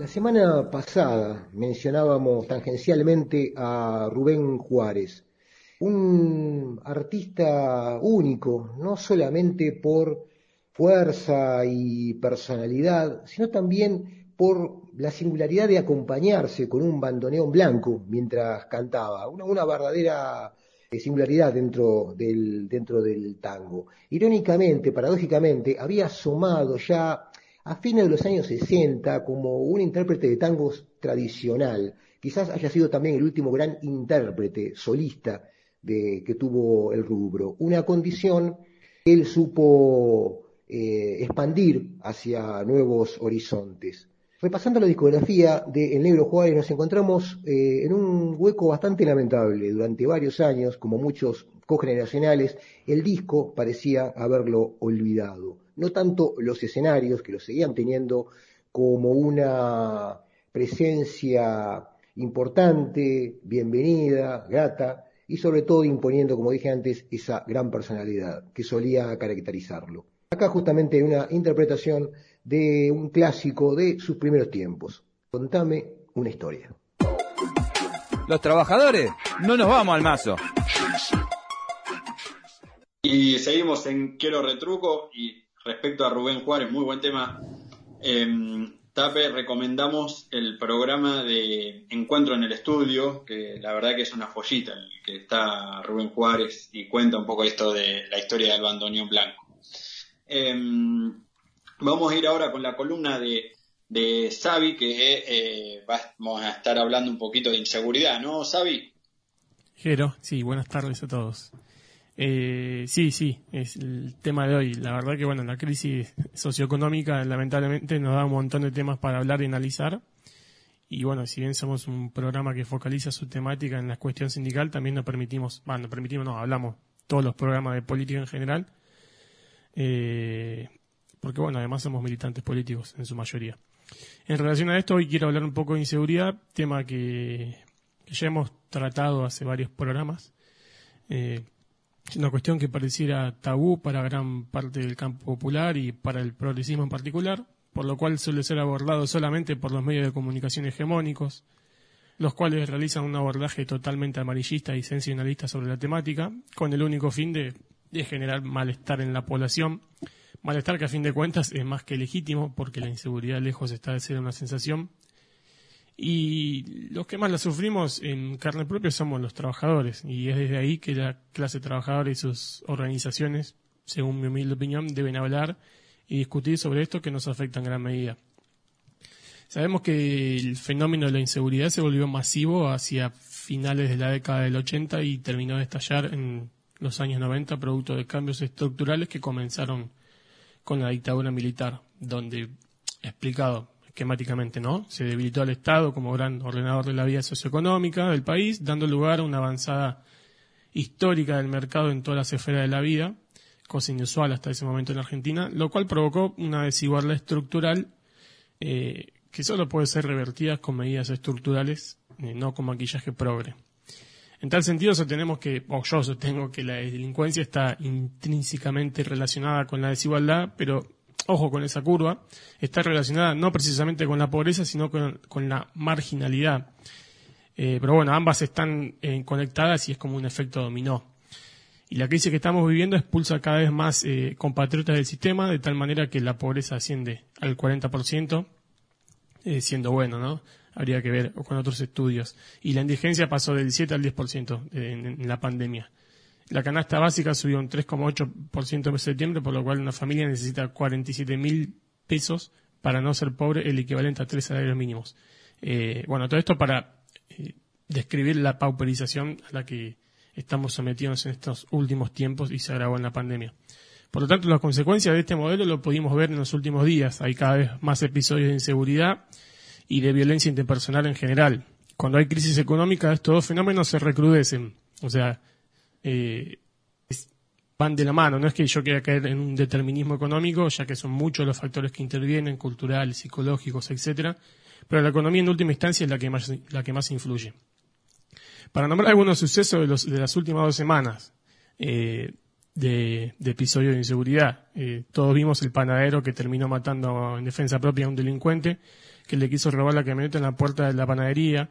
La semana pasada mencionábamos tangencialmente a Rubén Juárez, un artista único, no solamente por fuerza y personalidad, sino también por la singularidad de acompañarse con un bandoneón blanco mientras cantaba, una, una verdadera singularidad dentro del, dentro del tango. Irónicamente, paradójicamente, había asomado ya a fines de los años sesenta como un intérprete de tangos tradicional. Quizás haya sido también el último gran intérprete solista de, que tuvo el rubro. Una condición que él supo eh, expandir hacia nuevos horizontes. Repasando la discografía de El Negro Juárez nos encontramos eh, en un hueco bastante lamentable. Durante varios años, como muchos cogeneracionales, el disco parecía haberlo olvidado. No tanto los escenarios, que lo seguían teniendo como una presencia importante, bienvenida, grata, y sobre todo imponiendo, como dije antes, esa gran personalidad que solía caracterizarlo. Acá justamente una interpretación de un clásico de sus primeros tiempos. Contame una historia. Los trabajadores, no nos vamos al mazo. Y seguimos en Quiero Retruco, y respecto a Rubén Juárez, muy buen tema. Eh, Tape, recomendamos el programa de Encuentro en el Estudio, que la verdad que es una joyita, en el que está Rubén Juárez y cuenta un poco esto de la historia del bandoneón blanco. Eh, vamos a ir ahora con la columna de, de Xavi, que eh, vamos a estar hablando un poquito de inseguridad, ¿no, Xavi? Jero, sí, buenas tardes a todos. Eh, sí, sí, es el tema de hoy. La verdad que, bueno, la crisis socioeconómica lamentablemente nos da un montón de temas para hablar y analizar. Y bueno, si bien somos un programa que focaliza su temática en la cuestión sindical, también nos permitimos, bueno, nos permitimos, no, hablamos todos los programas de política en general. Eh, porque, bueno, además somos militantes políticos en su mayoría. En relación a esto, hoy quiero hablar un poco de inseguridad, tema que, que ya hemos tratado hace varios programas. Eh, Es una cuestión que pareciera tabú para gran parte del campo popular y para el progresismo en particular, por lo cual suele ser abordado solamente por los medios de comunicación hegemónicos, los cuales realizan un abordaje totalmente amarillista y sensacionalista sobre la temática, con el único fin de, de generar malestar en la población, malestar que a fin de cuentas es más que legítimo, porque la inseguridad lejos está de ser una sensación. Y los que más la sufrimos en carne propia somos los trabajadores, y es desde ahí que la clase trabajadora y sus organizaciones, según mi humilde opinión, deben hablar y discutir sobre esto que nos afecta en gran medida. Sabemos que el fenómeno de la inseguridad se volvió masivo hacia finales de la década del ochenta y terminó de estallar en los años noventa, producto de cambios estructurales que comenzaron con la dictadura militar, donde, explicado esquemáticamente, ¿no?, se debilitó al Estado como gran ordenador de la vida socioeconómica del país, dando lugar a una avanzada histórica del mercado en todas las esferas de la vida, cosa inusual hasta ese momento en Argentina, lo cual provocó una desigualdad estructural eh, que solo puede ser revertida con medidas estructurales, eh, no con maquillaje progre. En tal sentido sostenemos que, o yo sostengo que la delincuencia está intrínsecamente relacionada con la desigualdad, pero ojo con esa curva, está relacionada no precisamente con la pobreza, sino con, con la marginalidad. Eh, pero bueno, ambas están eh, conectadas y es como un efecto dominó. Y la crisis que estamos viviendo expulsa cada vez más eh, compatriotas del sistema, de tal manera que la pobreza asciende al cuarenta por ciento, eh, siendo bueno, ¿no? Habría que ver con otros estudios. Y la indigencia pasó del siete al diez por ciento en, en la pandemia. La canasta básica subió un tres coma ocho por ciento en septiembre, por lo cual una familia necesita cuarenta y siete mil pesos para no ser pobre, el equivalente a tres salarios mínimos. Eh, bueno, todo esto para eh, describir la pauperización a la que estamos sometidos en estos últimos tiempos y se agravó en la pandemia. Por lo tanto, las consecuencias de este modelo lo pudimos ver en los últimos días. Hay cada vez más episodios de inseguridad y de violencia interpersonal en general. Cuando hay crisis económica, estos dos fenómenos se recrudecen. O sea, eh, es, van de la mano. No es que yo quiera caer en un determinismo económico, ya que son muchos los factores que intervienen, culturales, psicológicos, etcétera. Pero la economía en última instancia es la que más, la que más influye. Para nombrar algunos sucesos de, los, de las últimas dos semanas eh, de, de episodios de inseguridad. Eh, todos vimos el panadero que terminó matando en defensa propia a un delincuente, que le quiso robar la camioneta en la puerta de la panadería.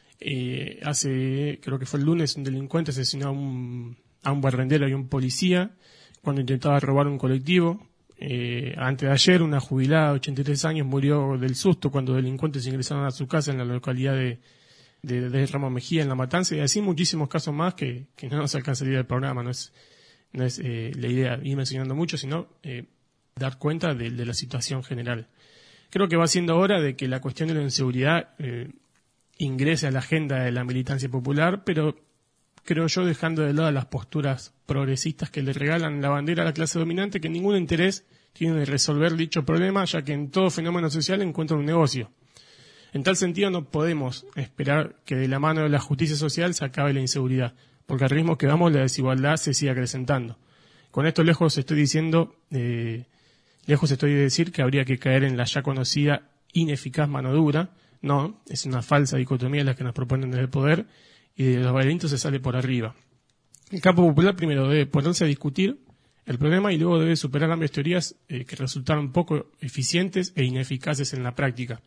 Eh, hace, creo que fue el lunes, un delincuente asesinó a un, a un barrendero y un policía cuando intentaba robar un colectivo. Eh, antes de ayer, una jubilada de ochenta y tres años murió del susto cuando delincuentes ingresaron a su casa en la localidad de, de, de Ramos Mejía, en La Matanza, y así muchísimos casos más que, que no nos alcanzaría el programa. No es, no es eh, la idea ir mencionando mucho, sino eh, dar cuenta de, de la situación general. Creo que va siendo hora de que la cuestión de la inseguridad eh, ingrese a la agenda de la militancia popular, pero creo yo dejando de lado las posturas progresistas que le regalan la bandera a la clase dominante, que ningún interés tiene de resolver dicho problema, ya que en todo fenómeno social encuentra un negocio. En tal sentido, no podemos esperar que de la mano de la justicia social se acabe la inseguridad, porque al ritmo que vamos la desigualdad se sigue acrecentando. Con esto lejos estoy diciendo, eh, lejos estoy de decir que habría que caer en la ya conocida ineficaz mano dura. No, es una falsa dicotomía la que nos proponen desde el poder, y de los laberintos se sale por arriba. El campo popular primero debe ponerse a discutir el problema y luego debe superar amplias teorías eh, que resultaron poco eficientes e ineficaces en la práctica.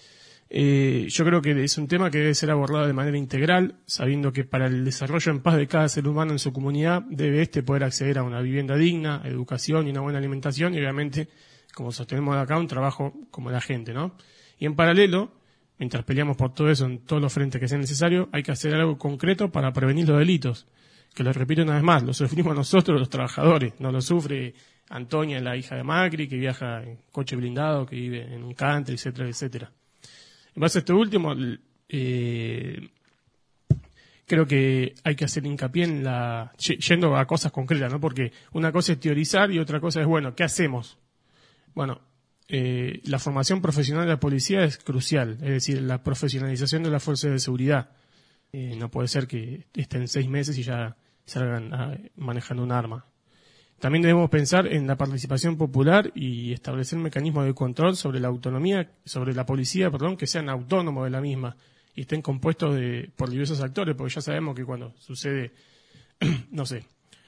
Eh, yo creo que es un tema que debe ser abordado de manera integral, sabiendo que para el desarrollo en paz de cada ser humano en su comunidad debe éste poder acceder a una vivienda digna, educación y una buena alimentación y obviamente, como sostenemos acá, un trabajo como la gente, ¿no? Y en paralelo, mientras peleamos por todo eso en todos los frentes que sea necesario, hay que hacer algo concreto para prevenir los delitos. Que lo repito una vez más, lo sufrimos nosotros los trabajadores, no lo sufre Antonia, la hija de Macri, que viaja en coche blindado, que vive en un country, etcétera, etcétera. En base a esto último, eh, creo que hay que hacer hincapié en la, yendo a cosas concretas, ¿no? Porque una cosa es teorizar y otra cosa es, bueno, ¿qué hacemos? Bueno, eh, la formación profesional de la policía es crucial, es decir, la profesionalización de las fuerzas de seguridad. Eh, no puede ser que estén seis meses y ya salgan a, manejando un arma. También debemos pensar en la participación popular y establecer mecanismos de control sobre la autonomía, sobre la policía, perdón, que sean autónomos de la misma y estén compuestos de, por diversos actores, porque ya sabemos que cuando sucede, no sé,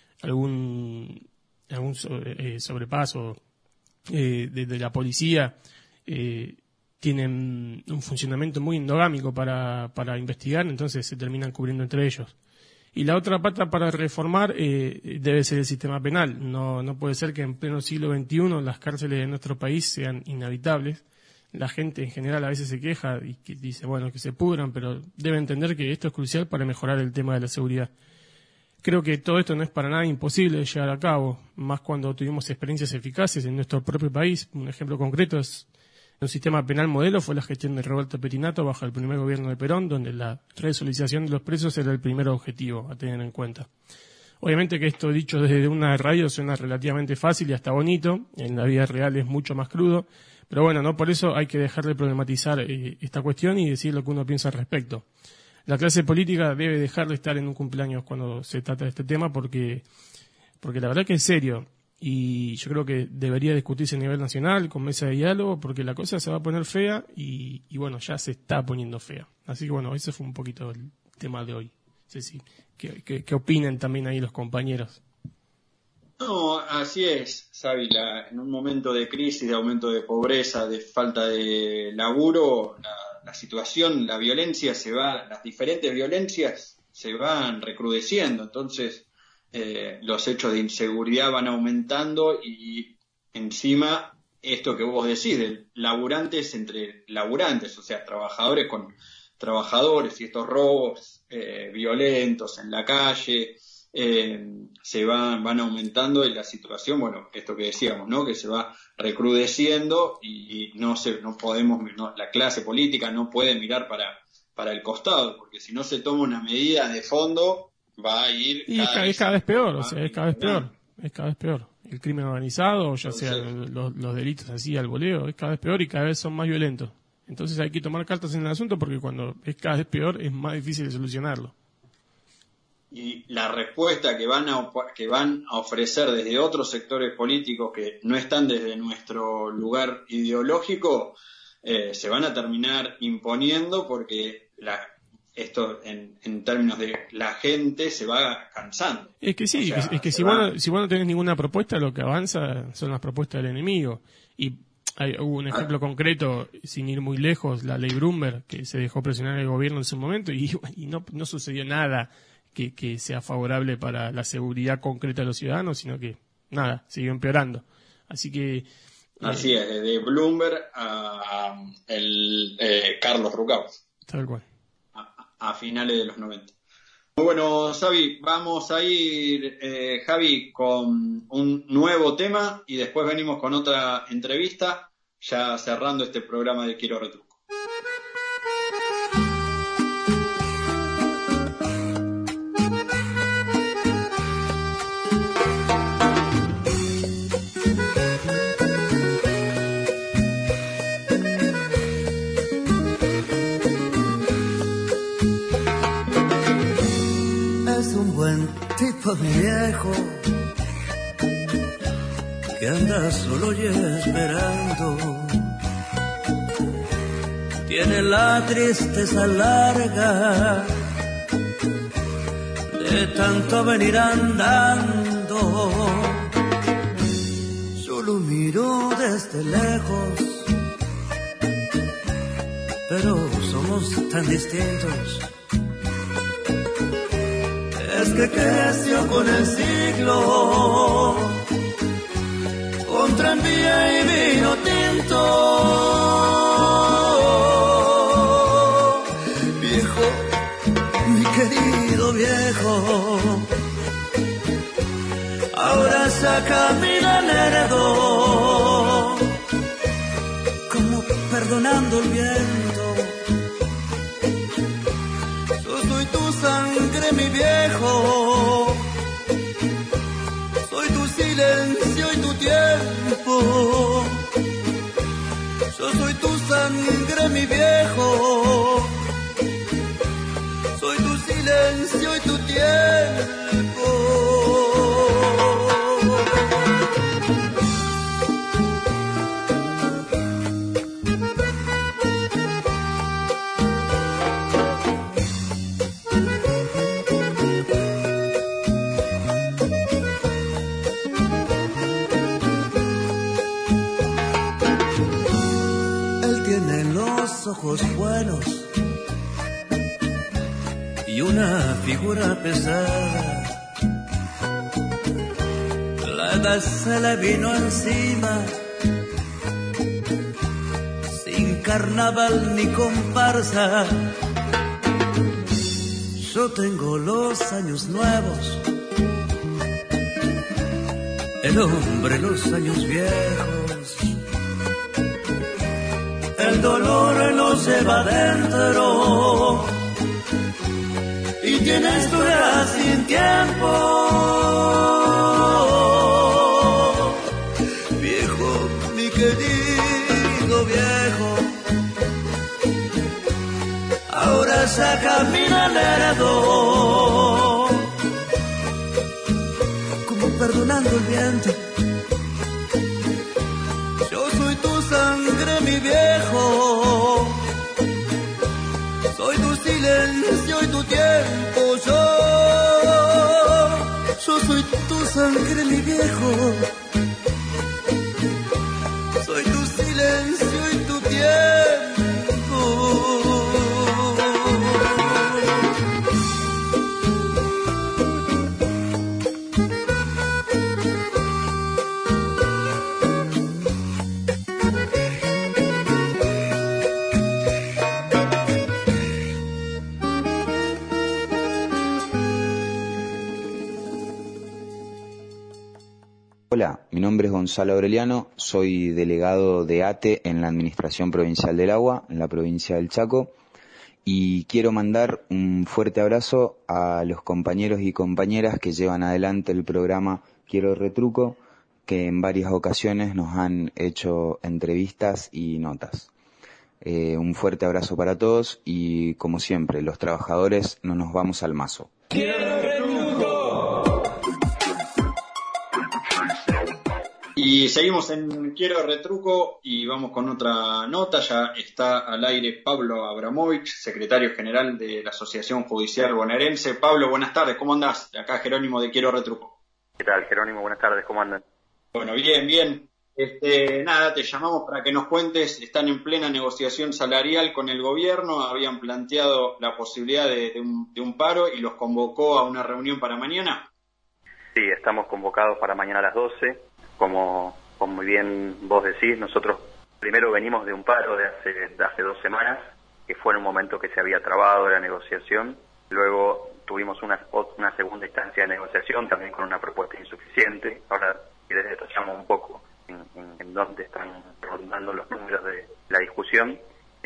algún, algún sobre, eh, sobrepaso eh, de, de la policía, eh, tienen un funcionamiento muy endogámico para, para investigar, entonces se terminan cubriendo entre ellos. Y la otra pata para reformar eh, debe ser el sistema penal. No, no puede ser que en pleno siglo veintiuno las cárceles de nuestro país sean inhabitables. La gente en general a veces se queja y que dice, bueno, que se pudran, pero debe entender que esto es crucial para mejorar el tema de la seguridad. Creo que todo esto no es para nada imposible de llevar a cabo, más cuando tuvimos experiencias eficaces en nuestro propio país. Un ejemplo concreto es un sistema penal modelo fue la gestión de Roberto Petinato bajo el primer gobierno de Perón, donde la resocialización de los presos era el primer objetivo a tener en cuenta. Obviamente que esto dicho desde una radio suena relativamente fácil y hasta bonito, en la vida real es mucho más crudo, pero bueno, no por eso hay que dejar de problematizar eh, esta cuestión y decir lo que uno piensa al respecto. La clase política debe dejar de estar en un cumpleaños cuando se trata de este tema porque, porque la verdad que es serio. Y yo creo que debería discutirse a nivel nacional, con mesa de diálogo, porque la cosa se va a poner fea y, y bueno, ya se está poniendo fea. Así que bueno, ese fue un poquito el tema de hoy. Ceci, ¿qué, qué, qué opinan también ahí los compañeros? No, así es, Sávila. En un momento de crisis, de aumento de pobreza, de falta de laburo, la, la situación, la violencia se va, las diferentes violencias se van recrudeciendo. Entonces, Eh, los hechos de inseguridad van aumentando y encima esto que vos decís, de laburantes entre laburantes, o sea, trabajadores con trabajadores y estos robos eh, violentos en la calle eh, se van, van aumentando y la situación, bueno, esto que decíamos, ¿no? Que se va recrudeciendo y no se, no podemos, no, la clase política no puede mirar para, para el costado, porque si no se toma una medida de fondo va a ir y cada, es cada vez peor, o sea, es cada vez peor, es cada vez peor. El crimen organizado, ya sea los, los delitos así al voleo, es cada vez peor y cada vez son más violentos. Entonces hay que tomar cartas en el asunto porque cuando es cada vez peor es más difícil de solucionarlo. Y la respuesta que van a que van a ofrecer desde otros sectores políticos que no están desde nuestro lugar ideológico eh, se van a terminar imponiendo porque la esto en, en términos de la gente se va cansando. Es que sí, o sea, es que si vos, no, si vos no tenés ninguna propuesta, lo que avanza son las propuestas del enemigo. Y hay, hubo un ejemplo concreto, sin ir muy lejos, la ley Brumberg, que se dejó presionar el gobierno en ese momento y, y no, no sucedió nada que, que sea favorable para la seguridad concreta de los ciudadanos, sino que nada, siguió empeorando. Así que... Así eh, es, de Bloomberg a, a el eh, Carlos Rucao. Tal cual. A, a finales de los noventa. Muy bueno, Xavi, vamos a ir, eh, Javi, con un nuevo tema y después venimos con otra entrevista, ya cerrando este programa de Quiero Retruco. Tipo de viejo que anda solo y esperando, tiene la tristeza larga de tanto venir andando. Solo miro desde lejos, pero somos tan distintos. Es que creció con el siglo, con tranvía y vino tinto. Viejo, mi querido viejo, ahora saca mi lerdo, como perdonando el viento. Soy tu sangre, mi viejo, soy tu silencio y tu tiempo. Yo soy tu sangre, mi viejo, soy tu silencio y tu tiempo. Ojos buenos y una figura pesada, la edad se le vino encima, sin carnaval ni comparsa. Yo tengo los años nuevos, el hombre los años viejos. El dolor lo lleva dentro y tiene historia sin tiempo. Viejo, mi querido viejo, ahora saca mi lerdo, como perdonando el viento. Sangre, mi viejo, soy tu silencio y tu tiempo. Yo, yo soy tu sangre, mi viejo, soy tu silencio y tu tiempo. Hola, mi nombre es Gonzalo Aureliano, soy delegado de A T E en la Administración Provincial del Agua, en la provincia del Chaco, y quiero mandar un fuerte abrazo a los compañeros y compañeras que llevan adelante el programa Quiero Retruco, que en varias ocasiones nos han hecho entrevistas y notas. Eh, un fuerte abrazo para todos y, como siempre, los trabajadores no nos vamos al mazo. ¡Quiero Retruco! Y seguimos en Quiero Retruco y vamos con otra nota. Ya está al aire Pablo Abramovich, secretario general de la Asociación Judicial Bonaerense. Pablo, buenas tardes, ¿cómo andás? Acá Jerónimo de Quiero Retruco. ¿Qué tal, Jerónimo? Buenas tardes, ¿cómo andan? Bueno, bien, bien. Este, nada, te llamamos para que nos cuentes, están en plena negociación salarial con el gobierno, habían planteado la posibilidad de, de, un, de un paro y los convocó a una reunión para mañana. Sí, estamos convocados para mañana a las doce, como, como muy bien vos decís, nosotros primero venimos de un paro de hace, de hace dos semanas, que fue en un momento que se había trabado la negociación, luego tuvimos una, una segunda instancia de negociación, también con una propuesta insuficiente, ahora si les detallamos un poco en, en, en dónde están rondando los números de la discusión,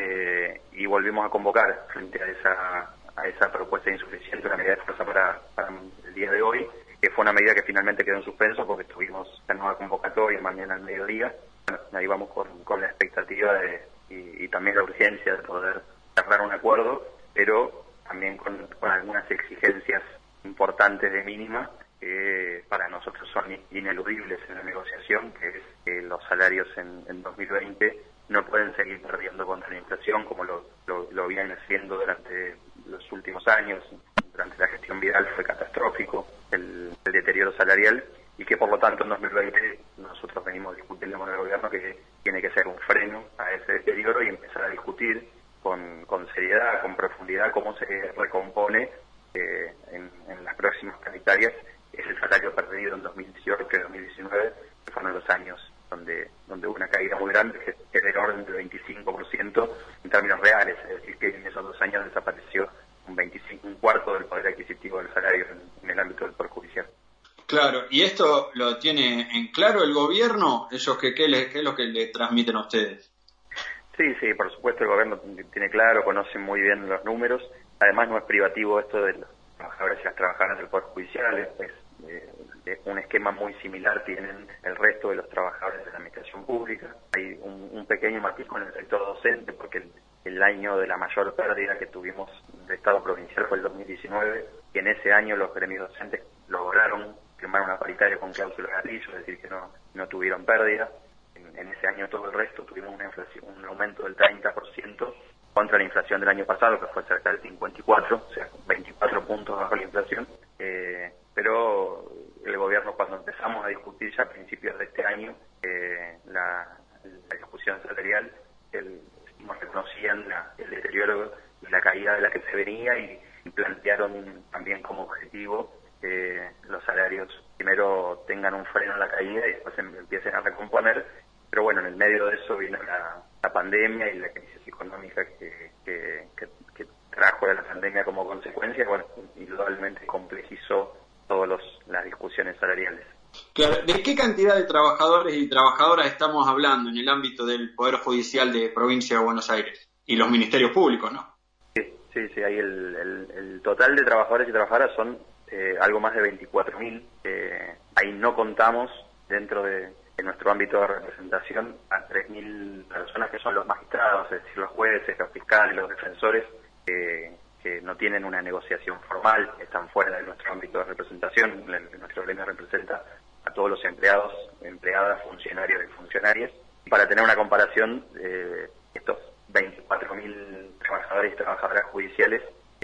eh, y volvimos a convocar frente a esa, a esa propuesta insuficiente una medida de fuerza para, para el día de hoy, que fue una medida que finalmente quedó en suspenso porque tuvimos la nueva convocatoria mañana al mediodía. Bueno, ahí vamos con, con la expectativa de, y, y también la urgencia de poder cerrar un acuerdo, pero también con, con algunas exigencias importantes de mínima que para nosotros son ineludibles en la negociación, que es que los salarios en, en dos mil veinte no pueden seguir perdiendo contra la inflación como lo, lo, lo vienen haciendo durante los últimos años. Durante la gestión Vidal fue catastrófico el, el deterioro salarial, y que por lo tanto en dos mil veinte nosotros venimos discutiendo con el gobierno que tiene que ser un freno a ese deterioro y empezar a discutir con, con seriedad, con profundidad, cómo se recompone eh, en, en las próximas paritarias ese salario perdido en dos mil dieciocho y dos mil diecinueve, que fueron los años donde donde hubo una caída muy grande, que es del orden del veinticinco por ciento en términos reales, es decir, que en esos dos años desapareció un veinticinco, un cuarto del poder adquisitivo del salario en, en el ámbito del Poder Judicial. Claro, ¿y esto lo tiene en claro el gobierno? ¿Ellos qué, qué, le, qué es lo que le transmiten a ustedes? Sí, sí, por supuesto el gobierno tiene claro, conoce muy bien los números, además no es privativo esto de los trabajadores y las trabajadoras del Poder Judicial, es, es eh, un esquema muy similar tienen el resto de los trabajadores de la administración pública. Hay un, un pequeño matiz con el sector docente, porque el, el año de la mayor pérdida que tuvimos del Estado provincial fue el dos mil diecinueve, y en ese año los gremios docentes lograron firmar una paritaria con cláusula gatillo, es decir, que no, no tuvieron pérdida. En, en ese año todo el resto tuvimos una inflación, un aumento del treinta por ciento contra la inflación del año pasado, que fue cerca del cincuenta y cuatro, o sea, veinticuatro puntos bajo la inflación. Eh, pero el gobierno, cuando empezamos a discutir ya a principios de este año eh, la, la discusión salarial, el, reconocían la, el deterioro y la caída de la que se venía, y, y plantearon también como objetivo que los salarios primero tengan un freno en la caída y después em, empiecen a recomponer. Pero bueno, en el medio de eso vino la, la pandemia y la crisis económica que, que, que, que trajo la pandemia como consecuencia, bueno, indudablemente complejizó todas las discusiones salariales. Claro, ¿de qué cantidad de trabajadores y trabajadoras estamos hablando en el ámbito del Poder Judicial de Provincia de Buenos Aires y los ministerios públicos, no? Sí, sí, sí, ahí el, el, el total de trabajadores y trabajadoras son eh, algo más de veinticuatro mil. Eh, ahí no contamos dentro de, de nuestro ámbito de representación a tres mil personas que son los magistrados, es decir, los jueces, los fiscales, los defensores, eh, que no tienen una negociación formal, están fuera de nuestro ámbito de representación. Nuestro gremio representa a todos los empleados, empleadas, funcionarios y funcionarias. Y para tener una comparación, eh, estos veinticuatro mil trabajadores y trabajadoras judiciales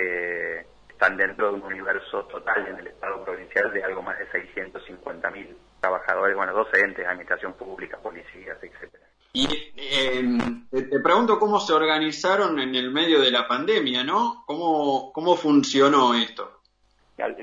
eh, están dentro de un universo total en el Estado provincial de algo más de seiscientos cincuenta mil trabajadores, bueno, docentes, administración pública, policías, etcétera. Y eh, te pregunto cómo se organizaron en el medio de la pandemia, ¿no? ¿Cómo, cómo funcionó esto? El,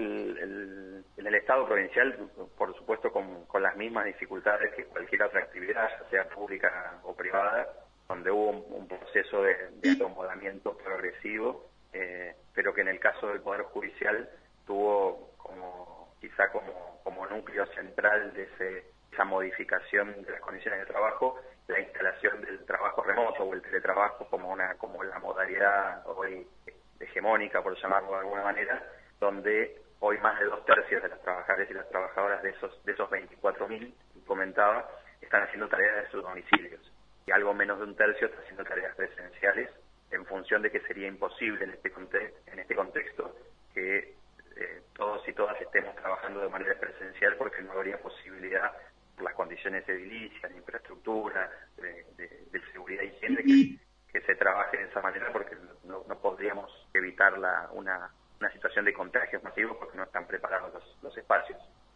el, en el Estado provincial, por supuesto, con, con las mismas dificultades que cualquier otra actividad, ya sea pública o privada, donde hubo un, un proceso de, de acomodamiento progresivo, eh, pero que en el caso del Poder Judicial tuvo como quizá como, como núcleo central de ese, esa modificación de las condiciones de trabajo, la instalación del trabajo remoto o el teletrabajo como una como la modalidad hoy hegemónica, por llamarlo de alguna manera, donde hoy más de dos tercios de los trabajadores y las trabajadoras de esos de esos veinticuatro mil, comentaba, están haciendo tareas de sus domicilios, y algo menos de un tercio está haciendo tareas presenciales, en función de que sería imposible en este contexto, en este contexto que eh, todos y todas estemos trabajando de manera presencial, porque no habría posibilidad, por las condiciones edilicias, de infraestructura, de, de, de seguridad y higiene, que, que se trabaje de esa manera, porque no, no podríamos evitar la, una, una situación de contagios masivos porque no están preparados los, los espacios.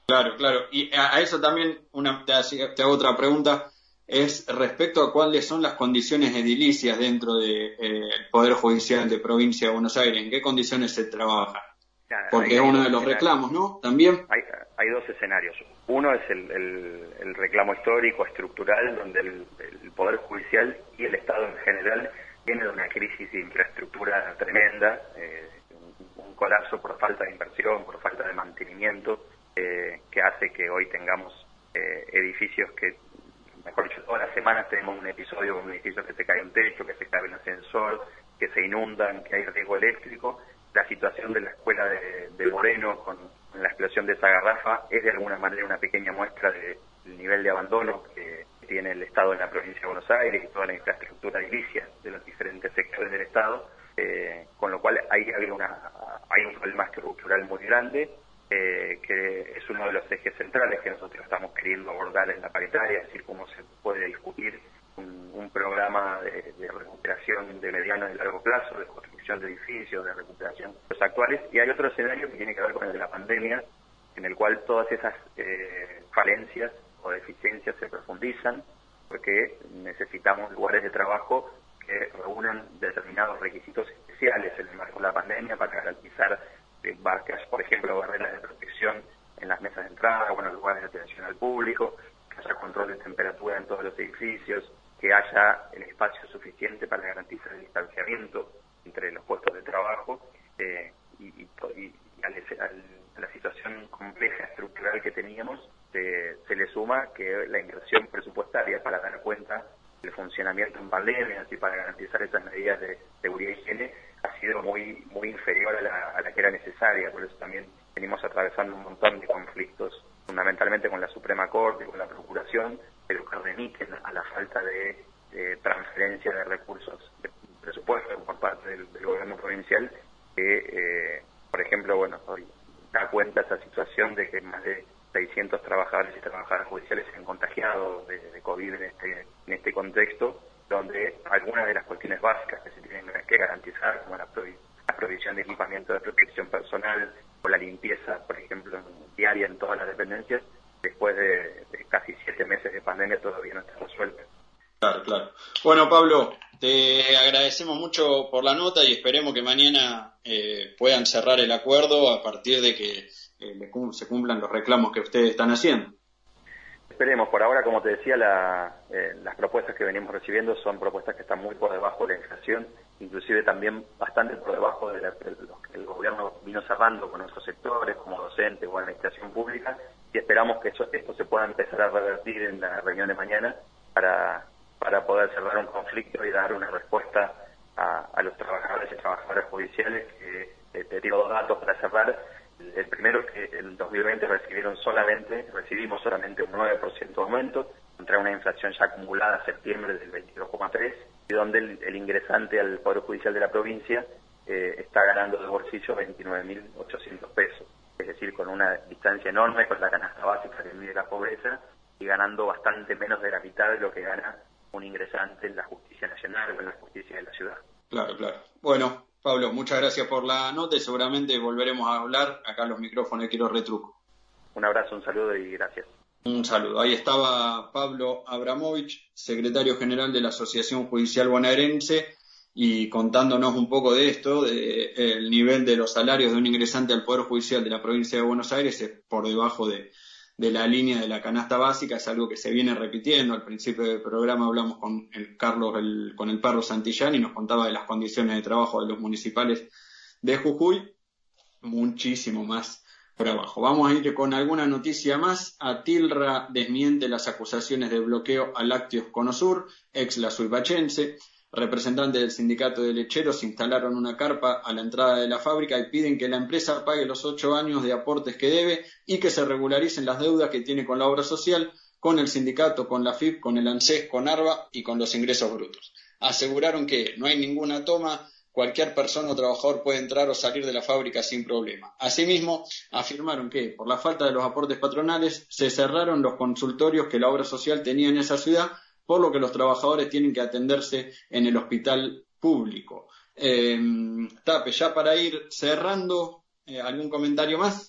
Claro, claro. Y a, a eso también una, te, te hago otra pregunta, es respecto a cuáles son las condiciones edilicias dentro del de, eh, Poder Judicial de Provincia de Buenos Aires, en qué condiciones se trabaja. Porque es uno de los reclamos, ¿no? También. Hay, hay dos escenarios. Uno es el, el, el reclamo histórico, estructural, donde el, el Poder Judicial y el Estado en general viene de una crisis de infraestructura tremenda, eh, un, un colapso por falta de inversión, por falta de mantenimiento, eh, que hace que hoy tengamos eh, edificios que, mejor dicho, todas las semanas tenemos un episodio con un edificio que se cae un techo, que se cae un ascensor, que se inundan, que hay riesgo eléctrico. La situación de la escuela de, de Moreno con, con la explosión de esa garrafa es de alguna manera una pequeña muestra del de, nivel de abandono que tiene el Estado en la provincia de Buenos Aires y toda la infraestructura edilicia de los diferentes sectores del Estado, eh, con lo cual ahí hay, una, hay un problema estructural muy grande, eh, que es uno de los ejes centrales que nosotros estamos queriendo abordar en la paritaria, es decir, cómo se puede discutir un, un programa de, de recuperación de mediano y largo plazo, de construcción de edificios, de recuperación de los actuales. Y hay otro escenario que tiene que ver con el de la pandemia, en el cual todas esas eh, falencias o deficiencias se profundizan, porque necesitamos lugares de trabajo que reúnan determinados requisitos especiales en el marco de la pandemia para garantizar eh, barcas, por ejemplo, barreras de protección en las mesas de entrada, bueno, lugares de atención al público, que haya control de temperatura en todos los edificios, que haya el espacio suficiente para garantizar el distanciamiento entre los puestos de trabajo, eh, y, y, y al, al, a la situación compleja estructural que teníamos, eh, se le suma que la inversión presupuestaria para dar cuenta del funcionamiento en pandemia y para garantizar esas medidas de seguridad y higiene ha sido muy muy inferior a la, a la que era necesaria. Por eso también venimos atravesando un montón de conflictos, fundamentalmente con la Suprema Corte, con la Procuración, pero que remiten a la falta de, de transferencia de recursos de presupuesto por parte del, del gobierno provincial, que, eh, por ejemplo, bueno, hoy da cuenta esa situación de que más de seiscientos trabajadores y trabajadoras judiciales se han contagiado de, de COVID en este, en este contexto, donde algunas de las cuestiones básicas que se tienen que garantizar, como la, provi la provisión de equipamiento de protección personal o la limpieza, por ejemplo, diaria en todas las dependencias, después de, de casi siete meses de pandemia todavía no está resuelta. Claro, claro. Bueno, Pablo, te agradecemos mucho por la nota y esperemos que mañana eh, puedan cerrar el acuerdo a partir de que eh, se cumplan los reclamos que ustedes están haciendo. Esperemos. Por ahora, como te decía, la, eh, las propuestas que venimos recibiendo son propuestas que están muy por debajo de la inflación, inclusive también bastante por debajo de, la, de lo que el gobierno vino cerrando con otros sectores, como docentes o administración pública, y esperamos que eso, esto se pueda empezar a revertir en la reunión de mañana para, para poder cerrar un conflicto y dar una respuesta a, a los trabajadores y trabajadoras judiciales, que eh, te tiro dos datos para cerrar. El primero es que en dos mil veinte recibieron solamente, recibimos solamente un nueve por ciento de aumento, contra una inflación ya acumulada a septiembre del veintidós coma tres, y donde el, el ingresante al Poder Judicial de la provincia eh, está ganando de bolsillo veintinueve mil ochocientos pesos, es decir, con una distancia enorme con la canasta básica que mide la pobreza, y ganando bastante menos de la mitad de lo que gana un ingresante en la justicia nacional o en la justicia de la ciudad. Claro, claro. Bueno, Pablo, muchas gracias por la nota y seguramente volveremos a hablar acá en los micrófonos de Quiero Retruco. Un abrazo, un saludo y gracias. Un saludo. Ahí estaba Pablo Abramovich, secretario general de la Asociación Judicial Bonaerense, y contándonos un poco de esto, de el nivel de los salarios de un ingresante al Poder Judicial de la provincia de Buenos Aires es por debajo de, de la línea de la canasta básica. Es algo que se viene repitiendo. Al principio del programa hablamos con el Carlos, el, con el Perro Santillán, y nos contaba de las condiciones de trabajo de los municipales de Jujuy, muchísimo más por abajo. Vamos a ir con alguna noticia más. Atilra desmiente las acusaciones de bloqueo a Lácteos Conosur, ex la suipachense. Representantes del sindicato de lecheros instalaron una carpa a la entrada de la fábrica y piden que la empresa pague los ocho años de aportes que debe y que se regularicen las deudas que tiene con la obra social, con el sindicato, con la F I P, con el ANSES, con ARBA y con los ingresos brutos. Aseguraron que no hay ninguna toma, cualquier persona o trabajador puede entrar o salir de la fábrica sin problema. Asimismo, afirmaron que, por la falta de los aportes patronales, se cerraron los consultorios que la obra social tenía en esa ciudad, por lo que los trabajadores tienen que atenderse en el hospital público. Eh, Tape, ya para ir cerrando, eh, ¿algún comentario más?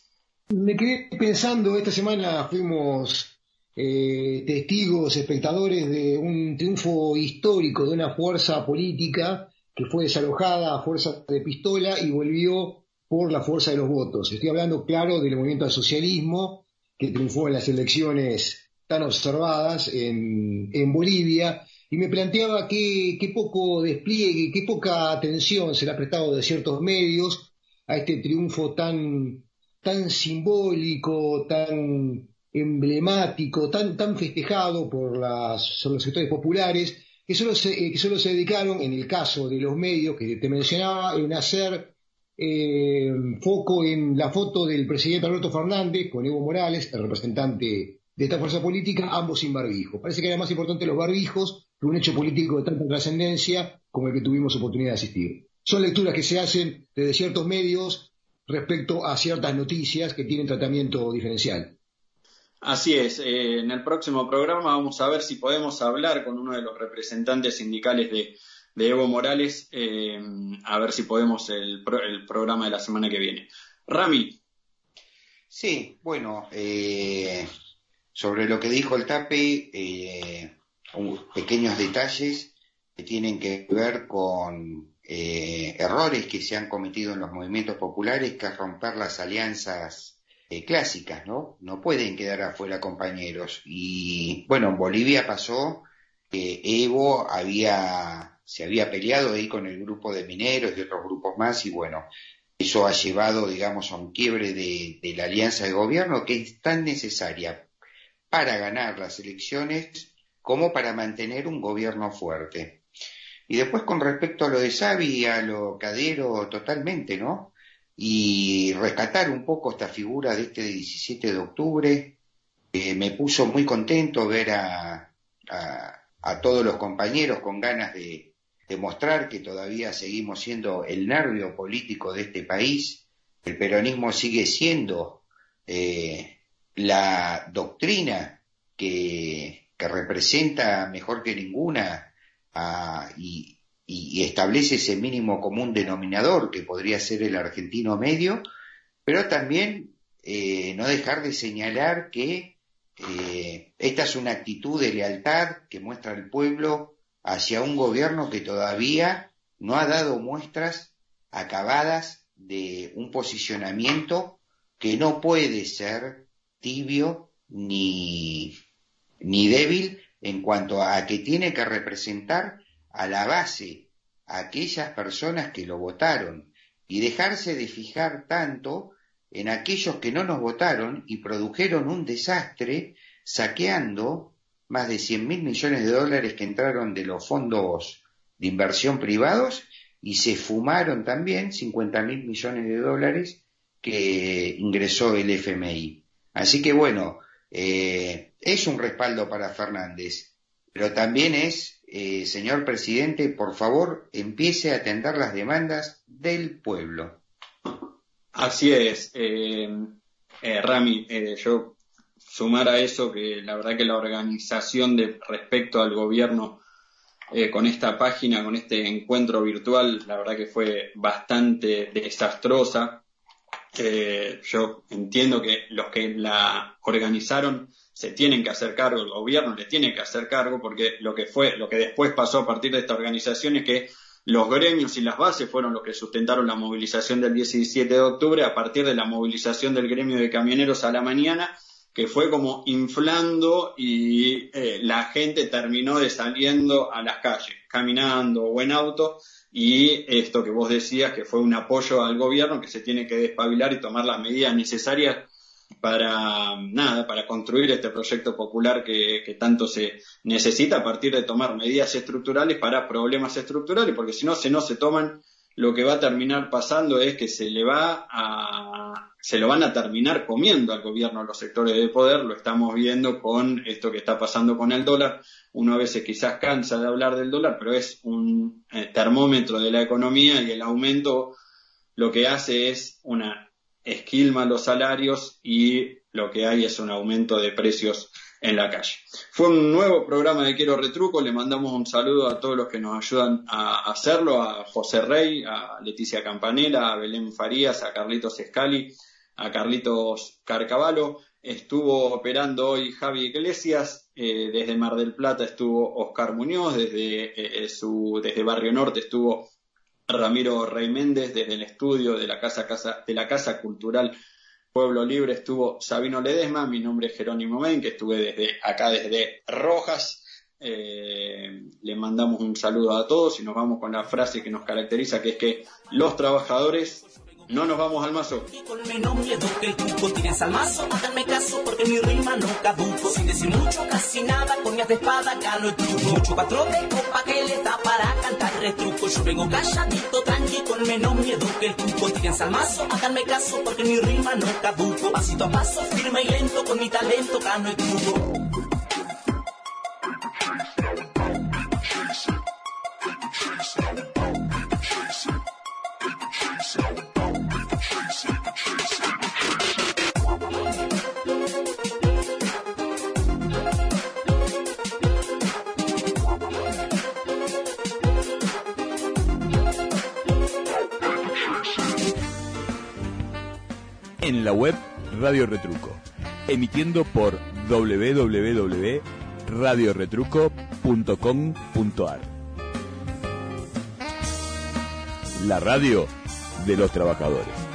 Me quedé pensando, esta semana fuimos eh, testigos, espectadores de un triunfo histórico de una fuerza política que fue desalojada a fuerza de pistola y volvió por la fuerza de los votos. Estoy hablando, claro, del movimiento al socialismo que triunfó en las elecciones tan observadas en, en Bolivia, y me planteaba qué, qué poco despliegue, qué poca atención se le ha prestado de ciertos medios a este triunfo tan, tan simbólico, tan emblemático, tan, tan festejado por, las, por los sectores populares, que solo, se, eh, que solo se dedicaron, en el caso de los medios que te mencionaba, en hacer eh, foco en la foto del presidente Alberto Fernández con Evo Morales, el representante de esta fuerza política, ambos sin barbijo. Parece que era más importante los barbijos que un hecho político de tanta trascendencia como el que tuvimos oportunidad de asistir. Son lecturas que se hacen desde ciertos medios respecto a ciertas noticias que tienen tratamiento diferencial. Así es, eh, en el próximo programa vamos a ver si podemos hablar con uno de los representantes sindicales de, de Evo Morales, eh, a ver si podemos el, pro, el programa de la semana que viene. Rami. Sí, bueno, eh, sobre lo que dijo el Tape, eh, pequeños detalles que tienen que ver con eh, errores que se han cometido en los movimientos populares, que es romper las alianzas Eh, clásicas, ¿no? No pueden quedar afuera compañeros. Y bueno, en Bolivia pasó que Evo había, se había peleado ahí con el grupo de mineros y otros grupos más, y bueno, eso ha llevado, digamos, a un quiebre de, de la alianza de gobierno que es tan necesaria para ganar las elecciones como para mantener un gobierno fuerte. Y después, con respecto a lo de Savi, a lo Cadero, totalmente, ¿no? Y rescatar un poco esta figura de este diecisiete de octubre. Eh, me puso muy contento ver a, a, a todos los compañeros con ganas de, de mostrar que todavía seguimos siendo el nervio político de este país. El peronismo sigue siendo eh, la doctrina que, que representa mejor que ninguna a, y y establece ese mínimo común denominador que podría ser el argentino medio, pero también eh, no dejar de señalar que eh, esta es una actitud de lealtad que muestra el pueblo hacia un gobierno que todavía no ha dado muestras acabadas de un posicionamiento que no puede ser tibio ni, ni débil en cuanto a que tiene que representar a la base a aquellas personas que lo votaron y dejarse de fijar tanto en aquellos que no nos votaron y produjeron un desastre saqueando más de cien mil millones de dólares que entraron de los fondos de inversión privados y se fumaron también cincuenta mil millones de dólares que ingresó el F M I. Así que bueno, eh, es un respaldo para Fernández, pero también es Eh, señor presidente, por favor, empiece a atender las demandas del pueblo. Así es, eh, eh, Rami, eh, yo sumar a eso que la verdad que la organización de respecto al gobierno eh, con esta página, con este encuentro virtual, la verdad que fue bastante desastrosa. Eh, yo entiendo que los que la organizaron se tienen que hacer cargo, el gobierno le tiene que hacer cargo, porque lo que fue, lo que después pasó a partir de esta organización es que los gremios y las bases fueron los que sustentaron la movilización del diecisiete de octubre a partir de la movilización del gremio de camioneros a la mañana, que fue como inflando y eh, la gente terminó de saliendo a las calles, caminando o en auto, y esto que vos decías que fue un apoyo al gobierno que se tiene que despabilar y tomar las medidas necesarias para nada, para construir este proyecto popular que, que tanto se necesita a partir de tomar medidas estructurales para problemas estructurales, porque si no, si no se toman, lo que va a terminar pasando es que se le va a, se lo van a terminar comiendo al gobierno los sectores de poder. Lo estamos viendo con esto que está pasando con el dólar. Uno a veces quizás cansa de hablar del dólar, pero es un eh, termómetro de la economía, y el aumento lo que hace es una esquilma los salarios y lo que hay es un aumento de precios en la calle. Fue un nuevo programa de Quiero Retruco. Le mandamos un saludo a todos los que nos ayudan a hacerlo, a José Rey, a Leticia Campanella, a Belén Farías, a Carlitos Escali, a Carlitos Carcavalo. Estuvo operando hoy Javi Iglesias, eh, desde Mar del Plata estuvo Oscar Muñoz, desde, eh, su, desde Barrio Norte estuvo Ramiro Rey Méndez, desde el estudio de la Casa, Casa, de la Casa Cultural Pueblo Libre estuvo Sabino Ledesma, mi nombre es Jerónimo Men, que estuve desde acá desde Rojas. Eh, le mandamos un saludo a todos y nos vamos con la frase que nos caracteriza, que es que los trabajadores no nos vamos al mazo. Con menos miedo que el cuco, tienes al mazo, háganme caso porque mi rima no caduco. Sin decir mucho, casi nada, con mi de espada gano el truco. Mucho cuatro de copa que le da para cantar retruco. Yo vengo calladito, tranqui, con menos miedo que el cuco. Tienes al mazo, háganme caso porque mi rima no caduco. Pasito a paso, firme y lento, con mi talento gano el truco. En la web Radio Retruco, emitiendo por doble u doble u doble u punto radio retruco punto com punto a r. La radio de los trabajadores.